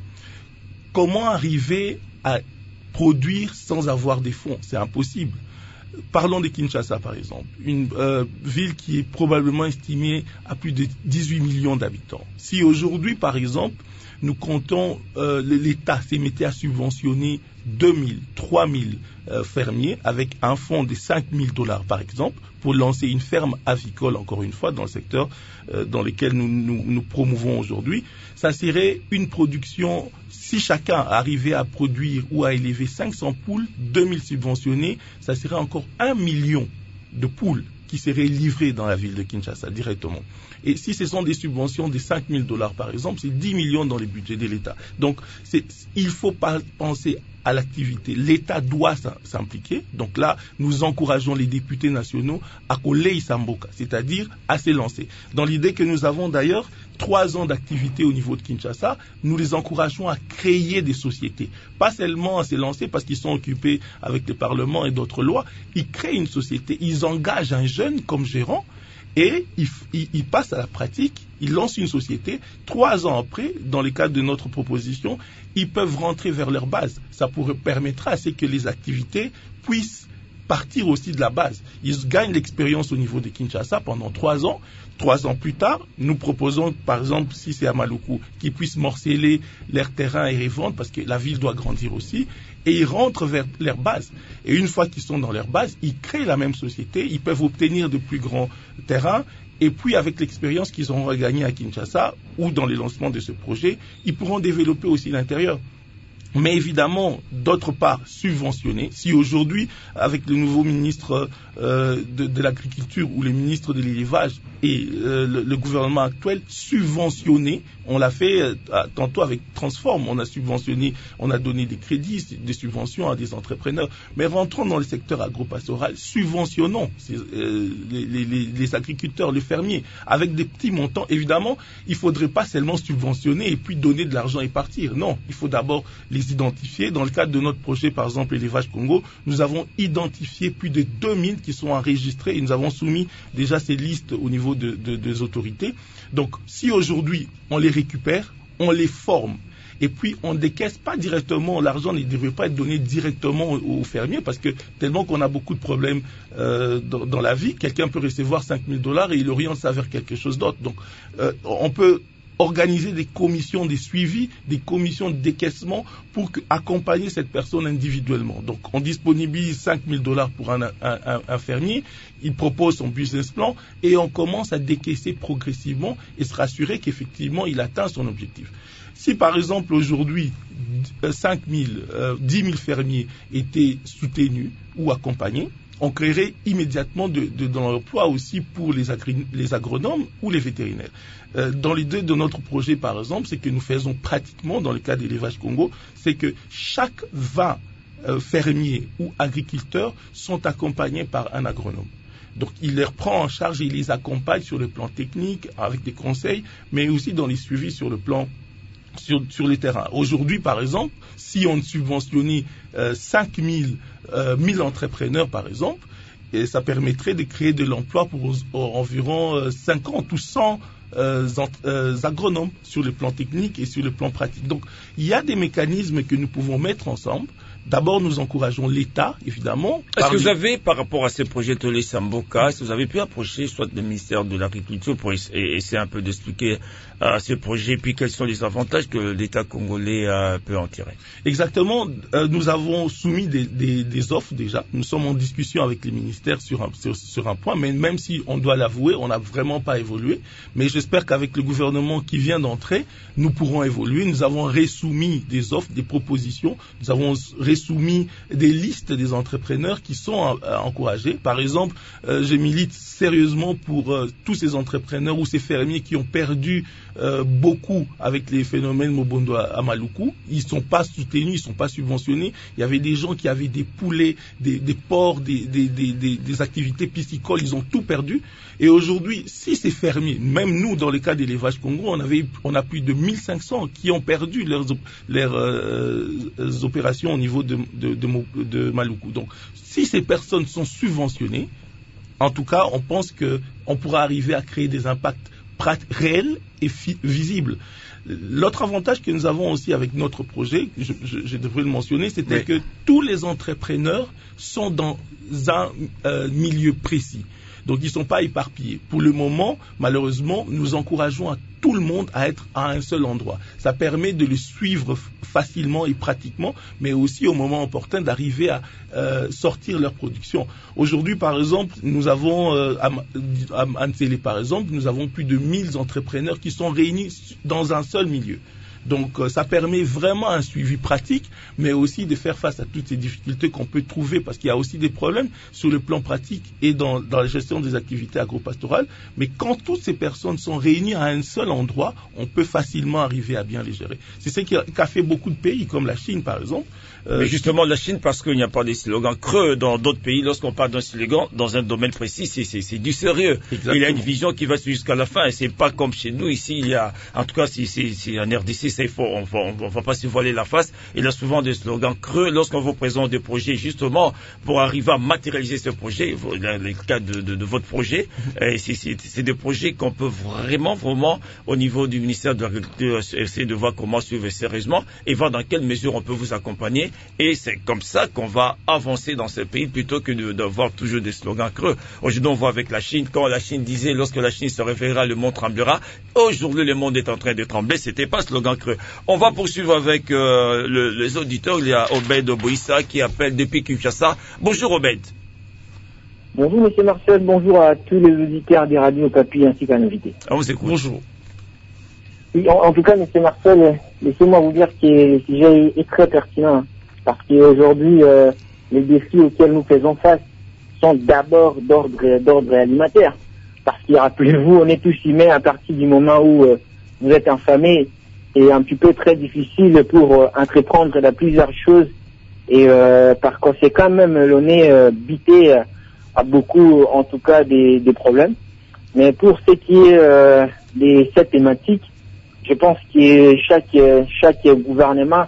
Comment arriver à produire sans avoir des fonds? C'est impossible. Parlons de Kinshasa, par exemple, une euh, ville qui est probablement estimée à plus de dix-huit millions d'habitants. Si aujourd'hui, par exemple, nous comptons, euh, l'État s'est mis à subventionner deux mille, trois mille euh, fermiers avec un fonds de cinq mille dollars, par exemple, pour lancer une ferme avicole, encore une fois, dans le secteur euh, dans lequel nous, nous, nous promouvons aujourd'hui. Ça serait une production, si chacun arrivait à produire ou à élever cinq cents poules, deux mille subventionnés, ça serait encore un million de poules qui seraient livrées dans la ville de Kinshasa directement. Et si ce sont des subventions de cinq mille dollars par exemple, c'est dix millions dans les budgets de l'État. Donc c'est, il faut pas penser à l'activité. L'État doit s'impliquer. Donc là, nous encourageons les députés nationaux à coller Samboka, c'est-à-dire à se lancer. Dans l'idée que nous avons d'ailleurs trois ans d'activité au niveau de Kinshasa, nous les encourageons à créer des sociétés. Pas seulement à se lancer parce qu'ils sont occupés avec le Parlement et d'autres lois. Ils créent une société, ils engagent un jeune comme gérant et ils, ils, ils passent à la pratique, ils lancent une société. Trois ans après, dans le cadre de notre proposition, ils peuvent rentrer vers leur base. Ça pourrait permettre à ce que les activités puissent partir aussi de la base. Ils gagnent l'expérience au niveau de Kinshasa pendant trois ans. Trois ans plus tard, nous proposons, par exemple, si c'est à Maluku, qu'ils puissent morceler leur terrain et revendre, parce que la ville doit grandir aussi, et ils rentrent vers leur base. Et une fois qu'ils sont dans leur base, ils créent la même société, ils peuvent obtenir de plus grands terrains, et puis avec l'expérience qu'ils auront regagnée à Kinshasa, ou dans les lancements de ce projet, ils pourront développer aussi l'intérieur. Mais évidemment, d'autre part, subventionner. Si aujourd'hui, avec le nouveau ministre euh, de, de l'Agriculture ou le ministre de l'Élevage et euh, le, le gouvernement actuel, subventionner, on l'a fait euh, tantôt avec Transform, on a subventionné, on a donné des crédits, des subventions à des entrepreneurs. Mais rentrons dans le secteur agropastoral, subventionnons euh, les, les, les agriculteurs, les fermiers, avec des petits montants. Évidemment, il ne faudrait pas seulement subventionner et puis donner de l'argent et partir. Non, il faut d'abord les identifier. Dans le cadre de notre projet, par exemple, Élevage Congo, nous avons identifié plus de deux mille qui sont enregistrés et nous avons soumis déjà ces listes au niveau de, de, des autorités. Donc, si aujourd'hui on les récupère, on les forme, et puis on ne décaisse pas directement, l'argent ne devrait pas être donné directement aux, aux fermiers, parce que tellement qu'on a beaucoup de problèmes euh, dans, dans la vie, quelqu'un peut recevoir cinq mille dollars et il oriente ça vers quelque chose d'autre. Donc, euh, on peut organiser des commissions de suivi, des commissions de décaissement pour que, accompagner cette personne individuellement. Donc, on disponibilise cinq mille dollars pour un, un, un, un fermier, il propose son business plan et on commence à décaisser progressivement et se rassurer qu'effectivement il atteint son objectif. Si par exemple aujourd'hui cinq mille, euh, dix mille fermiers étaient soutenus ou accompagnés, on créerait immédiatement de, de, de l'emploi aussi pour les, agri- les agronomes ou les vétérinaires. Euh, dans l'idée de notre projet, par exemple, c'est que nous faisons pratiquement, dans le cas d'Élevage Congo, c'est que chaque vingt euh, fermiers ou agriculteurs sont accompagnés par un agronome. Donc, il les prend en charge et il les accompagne sur le plan technique, avec des conseils, mais aussi dans les suivis sur le plan Sur, sur les terrains. Aujourd'hui, par exemple, si on subventionnait euh, cinq mille euh, mille entrepreneurs, par exemple, et ça permettrait de créer de l'emploi pour euh, environ euh, cinquante ou cent euh, euh, agronomes sur le plan technique et sur le plan pratique. Donc, il y a des mécanismes que nous pouvons mettre ensemble. D'abord, nous encourageons l'État, évidemment. Est-ce que vous avez, par rapport à ce projet Tolé Samboka, est-ce que vous avez pu approcher soit le ministère de l'Agriculture pour essayer un peu d'expliquer à ce projet, puis quels sont les avantages que l'État congolais euh, peut en tirer? Exactement. Euh, nous avons soumis des, des, des offres déjà. Nous sommes en discussion avec les ministères sur un, sur, sur un point, mais même si on doit l'avouer, on n'a vraiment pas évolué. Mais j'espère qu'avec le gouvernement qui vient d'entrer, nous pourrons évoluer. Nous avons resoumis des offres, des propositions. Nous avons resoumis des listes des entrepreneurs qui sont euh, encouragés. Par exemple, euh, je milite sérieusement pour euh, tous ces entrepreneurs ou ces fermiers qui ont perdu Euh, beaucoup avec les phénomènes Mobondo à, à Maluku. Ils ne sont pas soutenus, ils ne sont pas subventionnés. Il y avait des gens qui avaient des poulets, des, des porcs, des, des, des, des, des activités piscicoles, ils ont tout perdu. Et aujourd'hui, si ces fermiers, même nous dans le cas d'Élevage Congo, on, avait, on a plus de mille cinq cents qui ont perdu leurs, leurs euh, opérations au niveau de, de, de, de Maluku. Donc, si ces personnes sont subventionnées, en tout cas, on pense qu'on pourra arriver à créer des impacts réel et visible. L'autre avantage que nous avons aussi avec notre projet, je, je, je devrais le mentionner, c'était oui. que tous les entrepreneurs sont dans un euh, milieu précis. Donc, ils ne sont pas éparpillés. Pour le moment, malheureusement, nous encourageons à tout le monde à être à un seul endroit. Ça permet de les suivre facilement et pratiquement, mais aussi au moment opportun d'arriver à euh, sortir leur production. Aujourd'hui, par exemple, nous avons, euh, à, à Ansele, par exemple, nous avons plus de mille entrepreneurs qui sont réunis dans un seul milieu. Donc, euh, ça permet vraiment un suivi pratique, mais aussi de faire face à toutes ces difficultés qu'on peut trouver, parce qu'il y a aussi des problèmes sur le plan pratique et dans, dans la gestion des activités agro-pastorales. Mais quand toutes ces personnes sont réunies à un seul endroit, on peut facilement arriver à bien les gérer. C'est ce qu'a, qu'a fait beaucoup de pays, comme la Chine, par exemple. Euh, mais justement, la Chine, parce qu'il n'y a pas des slogans creux dans d'autres pays, lorsqu'on parle d'un slogan dans un domaine précis, c'est, c'est, c'est du sérieux. Exactement. Il y a une vision qui va jusqu'à la fin, et c'est pas comme chez nous, ici, il y a, en tout cas, c'est, c'est, c'est en R D C, c'est faux, on va, on va pas se voiler la face. Il y a souvent des slogans creux lorsqu'on vous présente des projets, justement, pour arriver à matérialiser ce projet, dans le cas de, de, de votre projet, et c'est, c'est, c'est des projets qu'on peut vraiment, vraiment, au niveau du ministère de l'Agriculture, essayer de voir comment suivre sérieusement, et voir dans quelle mesure on peut vous accompagner. Et c'est comme ça qu'on va avancer dans ce pays plutôt que de, d'avoir toujours des slogans creux. Aujourd'hui, on voit avec la Chine, quand la Chine disait lorsque la Chine se réveillera, le monde tremblera. Aujourd'hui, le monde est en train de trembler. C'était pas slogan creux. On va poursuivre avec euh, le, les auditeurs. Il y a Obed Oboïssa qui appelle depuis Kinshasa. Bonjour Obed. Bonjour Monsieur Marcel, bonjour à tous les auditeurs des radios Okapi ainsi qu'à l'invité. Ah, vous écoutez. Bonjour. Oui, en, en tout cas, Monsieur Marcel, laissez-moi vous dire que le sujet est très pertinent. Parce qu'aujourd'hui, euh, les défis auxquels nous faisons face sont d'abord d'ordre, d'ordre alimentaire. Parce qu'il rappelez-vous, on est tous humains à partir du moment où euh, vous êtes affamé et un petit peu très difficile pour euh, entreprendre de plusieurs choses. Et euh, par conséquent, même l'on est euh, bité euh, à beaucoup, en tout cas, des, des problèmes. Mais pour ce qui est euh, de cette thématique, je pense que chaque, chaque gouvernement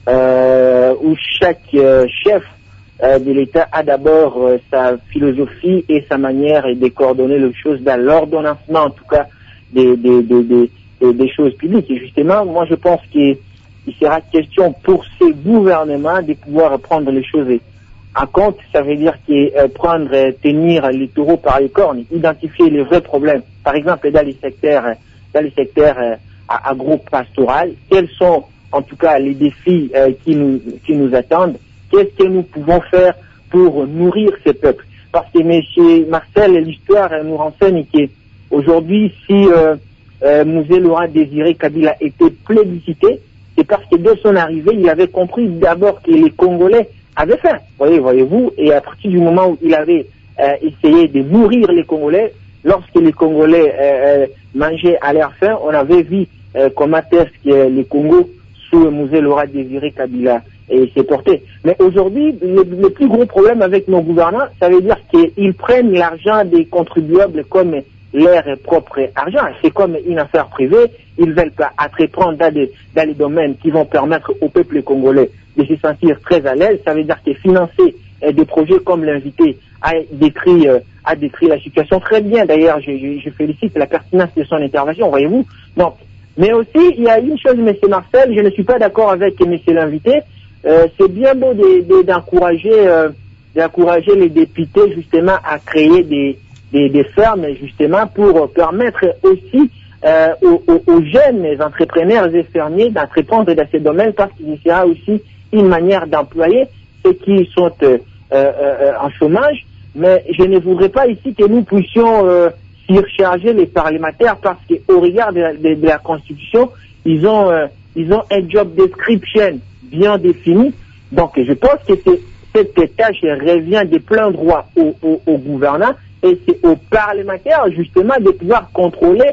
Euh, où chaque euh, chef euh, de l'État a d'abord euh, sa philosophie et sa manière de coordonner les choses dans l'ordonnancement, en tout cas, des, des, des, des, des choses publiques. Et justement, moi je pense qu'il sera question pour ces gouvernements de pouvoir prendre les choses en compte. Ça veut dire que euh, prendre, euh, tenir les taureaux par les cornes, identifier les vrais problèmes. Par exemple, dans les secteurs, dans les secteurs euh, agro-pastoraux, quels sont en tout cas les défis euh, qui nous qui nous attendent, qu'est-ce que nous pouvons faire pour nourrir ces peuples? Parce que monsieur Marcel, l'histoire nous renseigne qu'aujourd'hui, si euh, euh, Mouzé Laurent Désiré Kabila était plébiscité, c'est parce que dès son arrivée, il avait compris d'abord que les Congolais avaient faim. Voyez, voyez-vous, et à partir du moment où il avait euh, essayé de nourrir les Congolais, lorsque les Congolais euh, mangeaient à leur faim, on avait vu euh, comment est-ce que les Congos sous Mouzé Laurent Désiré Kabila et s'est porté. Mais aujourd'hui, le, le plus gros problème avec nos gouvernants, ça veut dire qu'ils prennent l'argent des contribuables comme leur propre argent. C'est comme une affaire privée. Ils veulent pas entreprendre dans, des, dans les domaines qui vont permettre au peuple congolais de se sentir très à l'aise. Ça veut dire que financer euh, des projets comme l'invité a décrit, euh, a décrit la situation très bien. D'ailleurs, je, je, je félicite la pertinence de son intervention, voyez-vous. Donc, mais aussi, il y a une chose, M. Marcel, je ne suis pas d'accord avec M. l'invité. Euh, c'est bien beau de, de, d'encourager, euh, d'encourager les députés justement à créer des, des, des fermes justement pour permettre aussi euh, aux, aux, aux jeunes entrepreneurs et fermiers d'entreprendre dans ces domaines, parce qu'il sera aussi une manière d'employer ceux qui sont euh, euh, en chômage. Mais je ne voudrais pas ici que nous puissions euh, surcharger les parlementaires, parce qu'au regard de la, de, de la Constitution, ils ont, euh, ils ont un job description bien défini. Donc je pense que c'est, cette tâche revient de plein droit aux au, au gouvernants, et c'est aux parlementaires justement de pouvoir contrôler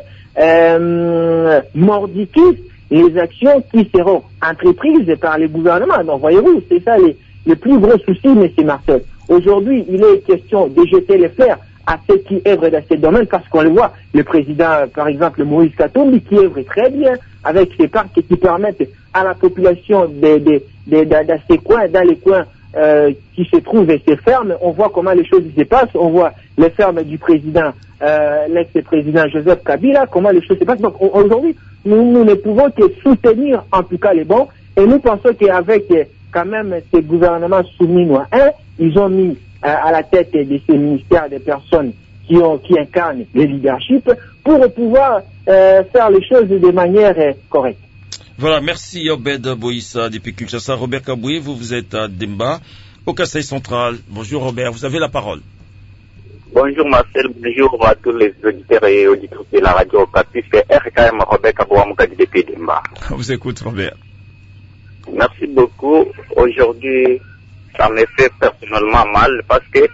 euh, mordicus les actions qui seront entreprises par les gouvernements. Donc voyez-vous, c'est ça les, le plus gros souci, M. Marcel. Aujourd'hui, il est question de jeter les fleurs à ceux qui œuvrent dans ces domaines, parce qu'on le voit, le président, par exemple, Moïse Katumbi, qui œuvre très bien avec ses parcs qui permettent à la population de, de, de, de, de ces coins, dans les coins euh, qui se trouvent et ces fermes, on voit comment les choses se passent, on voit les fermes du président, euh, l'ex-président Joseph Kabila, comment les choses se passent. Donc aujourd'hui, nous, nous ne pouvons que soutenir en tout cas les bons, et nous pensons qu'avec euh, quand même ces gouvernements soumis noirs, un, ils ont mis euh, à la tête de ces ministères des personnes qui, ont, qui incarnent le leadership pour pouvoir euh, faire les choses de manière euh, correcte. Voilà, merci Obed Boïssa depuis Kinshasa. Robert Kaboué, vous, vous êtes à Demba, au Kasaï central. Bonjour Robert, vous avez la parole. Bonjour Marcel, bonjour à tous les auditeurs et auditrices de la radio Okapi. C'est R K M Robert Kaboué Moukadi depuis Demba. Vous écoute Robert. Merci beaucoup. Aujourd'hui, ça me fait personnellement mal parce que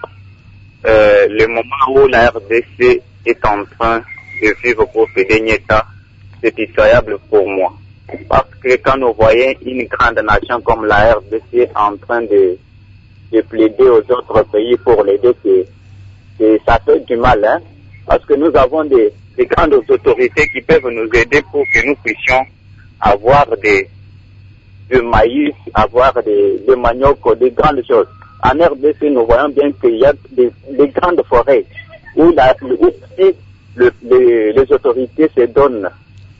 euh, le moment où la R D C est en train de vivre pour ce dernier temps, c'est incroyable pour moi. Parce que quand nous voyons une grande nation comme la R D C en train de, de plaider aux autres pays pour l'aider, c'est, c'est, ça fait du mal, hein. Parce que nous avons des, des grandes autorités qui peuvent nous aider pour que nous puissions avoir des, du maïs, avoir des, des manioc, des grandes choses. En R D C, nous voyons bien qu'il y a des, des grandes forêts où, la, où le, les, les autorités se donnent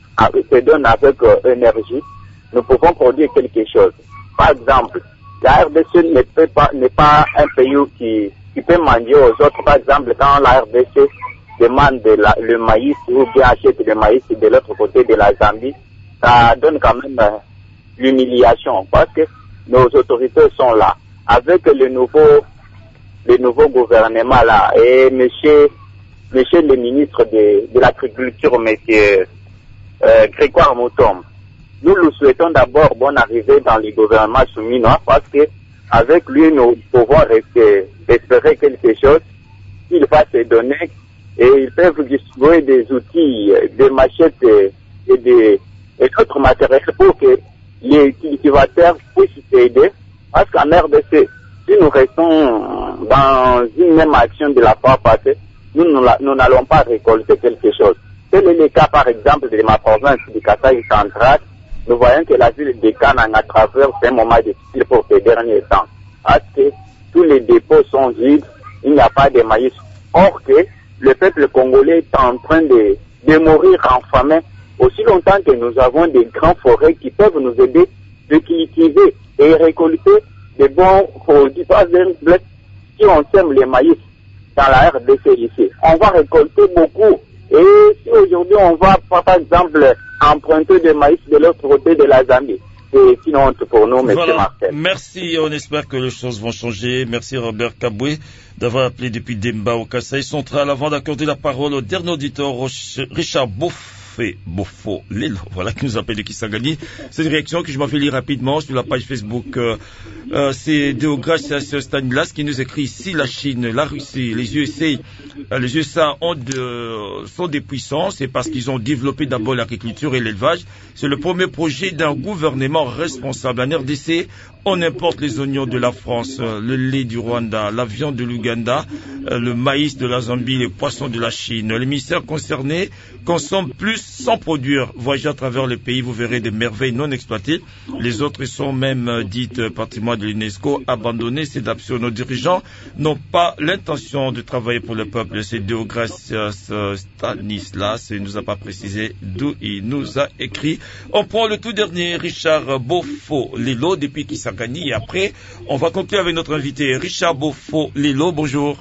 se donne avec euh, énergie, nous pouvons produire quelque chose. Par exemple, la R D C n'est pas, n'est pas un pays qui, qui peut manger aux autres. Par exemple, quand la R D C demande de la, le maïs ou bien achète le maïs de l'autre côté de la Zambie, ça donne quand même euh, l'humiliation parce que nos autorités sont là. Avec le nouveau, le nouveau gouvernement là et monsieur, monsieur le ministre de, de l'Agriculture, monsieur Euh, Grégoire Moutom, nous lui souhaitons d'abord bonne arrivée dans le gouvernement soumis noirs parce que avec lui nous pouvons rester, espérer quelque chose. Il va se donner et ils peuvent distribuer des outils, des machettes et, et des et d'autres matériels pour que les cultivateurs puissent s'aider. Parce qu'en R D C, si nous restons dans une même action de la fois passée, nous nous n'allons pas récolter quelque chose. Tel est le cas, par exemple, de ma province du Kasaï central. Nous voyons que la ville de Kananga traverse un moment difficile pour ces derniers temps. Parce que tous les dépôts sont vides, il n'y a pas de maïs. Or que le peuple congolais est en train de, de mourir en famine. Aussi longtemps que nous avons des grandes forêts qui peuvent nous aider de cultiver et récolter des bons produits. Par exemple, si on sème les maïs dans la R D C ici, on va récolter beaucoup. Et si aujourd'hui on va, par exemple, emprunter des maïs de l'autre côté de la Zambie, c'est une honte pour nous, M. Voilà. Marcel. Merci, on espère que les choses vont changer. Merci Robert Kaboué d'avoir appelé depuis Demba au Kasaï central. Avant d'accorder la parole au dernier auditeur, Richard Boff. Bofo Lilo, voilà, qui nous appelle de Kisangani. C'est une réaction que je m'en vais lire rapidement sur la page Facebook. Euh, euh, c'est Deogracias Stanislas qui nous écrit ici la Chine, la Russie, les U S A, euh, les U S A ont de, sont des puissances, c'est parce qu'ils ont développé d'abord l'agriculture et l'élevage. C'est le premier projet d'un gouvernement responsable. En R D C, on importe les oignons de la France, euh, le lait du Rwanda, la viande de l'Ouganda, euh, le maïs de la Zambie, les poissons de la Chine. Les ministères concernés consomment plus sans produire. Voyagez à travers le pays, vous verrez des merveilles non exploitées. Les autres sont même euh, dites euh, patrimoine de l'UNESCO, abandonnées. Ces options. Nos dirigeants n'ont pas l'intention de travailler pour le peuple. C'est Deogracias euh, Stanislas. Il ne nous a pas précisé d'où il nous a écrit. On prend le tout dernier, Richard Bofo Lilo, depuis Kisangani. Et après, on va conclure avec notre invité, Richard Bofo Lilo. Bonjour.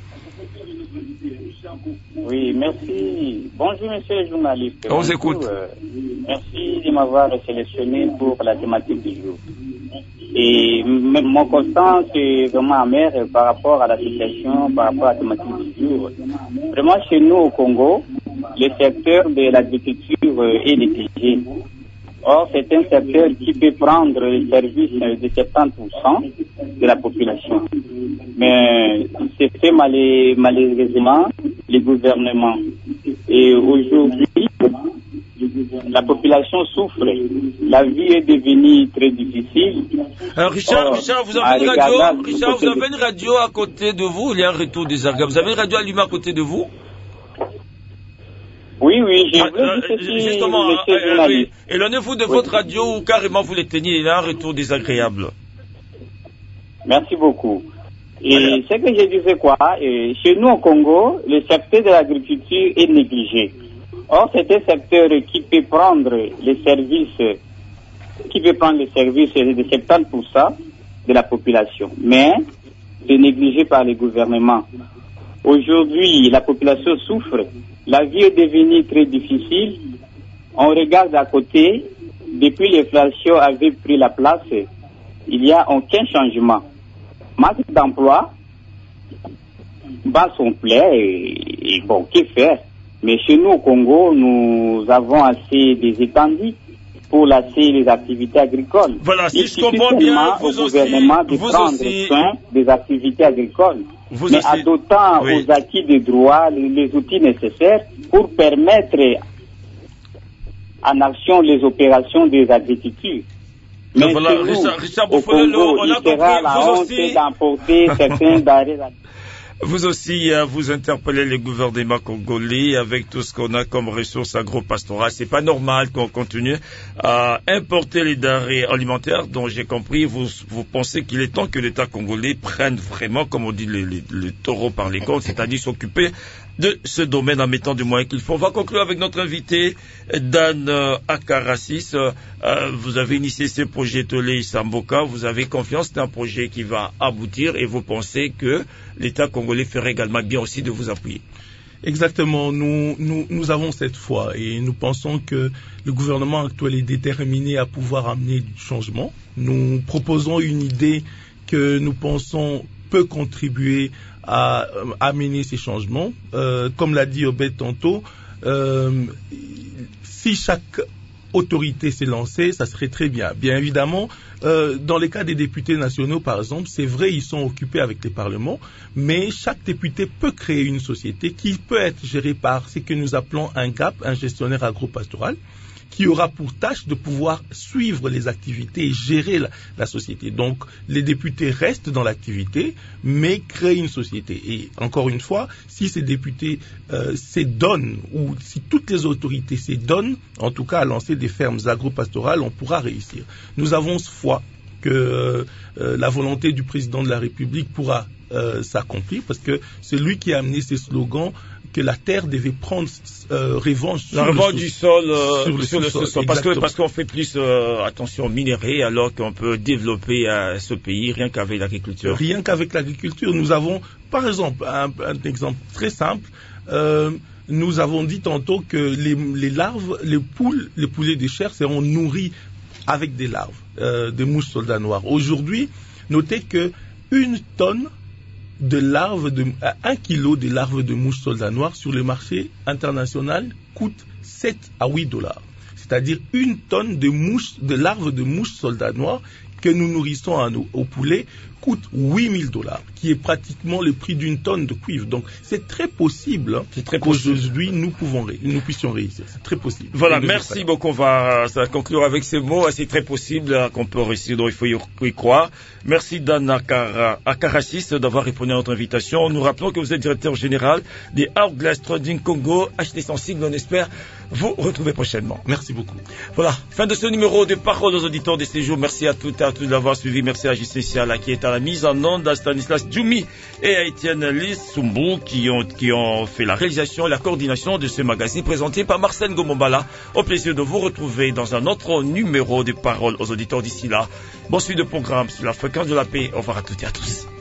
Oui, merci. Bonjour, monsieur le journaliste. On vous écoute. Euh, merci de m'avoir sélectionné pour la thématique du jour. Et m- mon constat, c'est vraiment amer par rapport à la situation, par rapport à la thématique du jour. Vraiment, chez nous au Congo, le secteur de l'agriculture est négligé. Or, c'est un secteur qui peut prendre le service de soixante-dix pour cent de la population. Mais c'est fait malé- malheureusement les gouvernements. Et aujourd'hui, la population souffre. La vie est devenue très difficile. Alors Richard, Or, Richard, vous avez une regarder- radio, Richard, vous avez une radio à côté de vous, il y a un retour des argas. Vous avez une radio allumée à côté de vous? Oui, oui, j'ai Ah, euh, justement, euh, euh, oui. Éloignez-vous de Oui. votre radio ou carrément vous l'éteignez, il y a un retour désagréable. Merci beaucoup. Et ce que je disais quoi, et chez nous au Congo, le secteur de l'agriculture est négligé. Or, c'est un secteur qui peut prendre les services, qui peut prendre les services de soixante-dix pour cent de la population, mais c'est négligé par les gouvernements. Aujourd'hui, la population souffre, la vie est devenue très difficile. On regarde à côté, depuis l'inflation avait pris la place, il n'y a aucun changement. Manque d'emploi, bas son plaît, et, et bon, que faire? Mais chez nous au Congo, nous avons assez des étendues pour lasser les activités agricoles. Voilà, si il je comprends bien, vous au aussi, gouvernement de vous prendre aussi, soin des activités agricoles, vous mais aussi, adoptant oui. aux acquis des droits les, les outils nécessaires pour permettre en action les opérations des agricultures. Mais voilà, chez nous, Richard, Richard au Boufololo, Congo, on a il sera compris, la vous honte aussi. d'emporter certains denrées. Vous aussi, euh, vous interpellez le gouvernement congolais avec tout ce qu'on a comme ressources agro-pastorales. C'est pas normal qu'on continue à importer les denrées alimentaires. Donc j'ai compris, vous, vous pensez qu'il est temps que l'État congolais prenne vraiment, comme on dit, le, le, le taureau par les cornes, c'est-à-dire s'occuper de ce domaine en mettant du moyens qu'il faut. On va conclure avec notre invité, Dan euh, Akarassis. Euh, euh, vous avez initié ce projet Tolé Samboka. Vous avez confiance d'un projet qui va aboutir et vous pensez que l'État congolais ferait également bien aussi de vous appuyer. Exactement, nous, nous, nous avons cette foi et nous pensons que le gouvernement actuel est déterminé à pouvoir amener du changement. Nous proposons une idée que nous pensons peut contribuer à euh, amener ces changements. Euh, comme l'a dit Obed tantôt, euh, si chaque autorité s'est lancée, ça serait très bien. Bien évidemment, euh, dans les cas des députés nationaux, par exemple, c'est vrai, ils sont occupés avec les parlements, mais chaque député peut créer une société qui peut être gérée par ce que nous appelons un G A P, un gestionnaire agro-pastoral, qui aura pour tâche de pouvoir suivre les activités et gérer la, la société. Donc, les députés restent dans l'activité, mais créent une société. Et encore une fois, si ces députés euh, se donnent, ou si toutes les autorités se donnent, en tout cas à lancer des fermes agro-pastorales, on pourra réussir. Nous avons foi que euh, euh, la volonté du président de la République pourra euh, s'accomplir, parce que c'est lui qui a amené ces slogans que la terre devait prendre euh, revanche la sur revanche le du sol, euh, sur le sur le sous-sol. sol, parce que Exactement. parce qu'on fait plus euh, attention minéré alors qu'on peut développer euh, ce pays rien qu'avec l'agriculture. Rien qu'avec l'agriculture, nous avons, par exemple, un, un exemple très simple. Euh, nous avons dit tantôt que les, les larves, les poules, les poulets de chair seront nourris avec des larves, euh, des mouches soldats noirs. Aujourd'hui, notez que une tonne de larves de, un kilo de larves de mouches soldats noirs sur le marché international coûte sept à huit dollars. C'est-à-dire une tonne de mouches, de larves de mouches soldats noirs que nous nourrissons à nos, au poulet coûte huit mille dollars, qui est pratiquement le prix d'une tonne de cuivre. Donc c'est très possible, hein, c'est très qu'aujourd'hui nous pouvons, nous puissions réussir. C'est très possible. Voilà, merci beaucoup. On va ça va conclure avec ces mots. C'est très possible hein, qu'on peut réussir, donc il faut y, y croire. Merci Dan Akarassis d'avoir répondu à notre invitation. Nous rappelons que vous êtes directeur général des Hourglass Trading Congo. Achetez son sigle, on espère vous retrouver prochainement. Merci beaucoup. Voilà, fin de ce numéro de Parole aux auditeurs de ces jours. Merci à toutes et à tous d'avoir suivi. Merci à J C Siala qui est à la mise en onde, à Stanislas Djoumi et à Étienne Lissoumbou qui ont, qui ont fait la réalisation et la coordination de ce magazine présenté par Marcel Gomombala. Au plaisir de vous retrouver dans un autre numéro de Parole aux auditeurs d'ici là. Bon suite de programme sur la fréquence de la paix. Au revoir à toutes et à tous.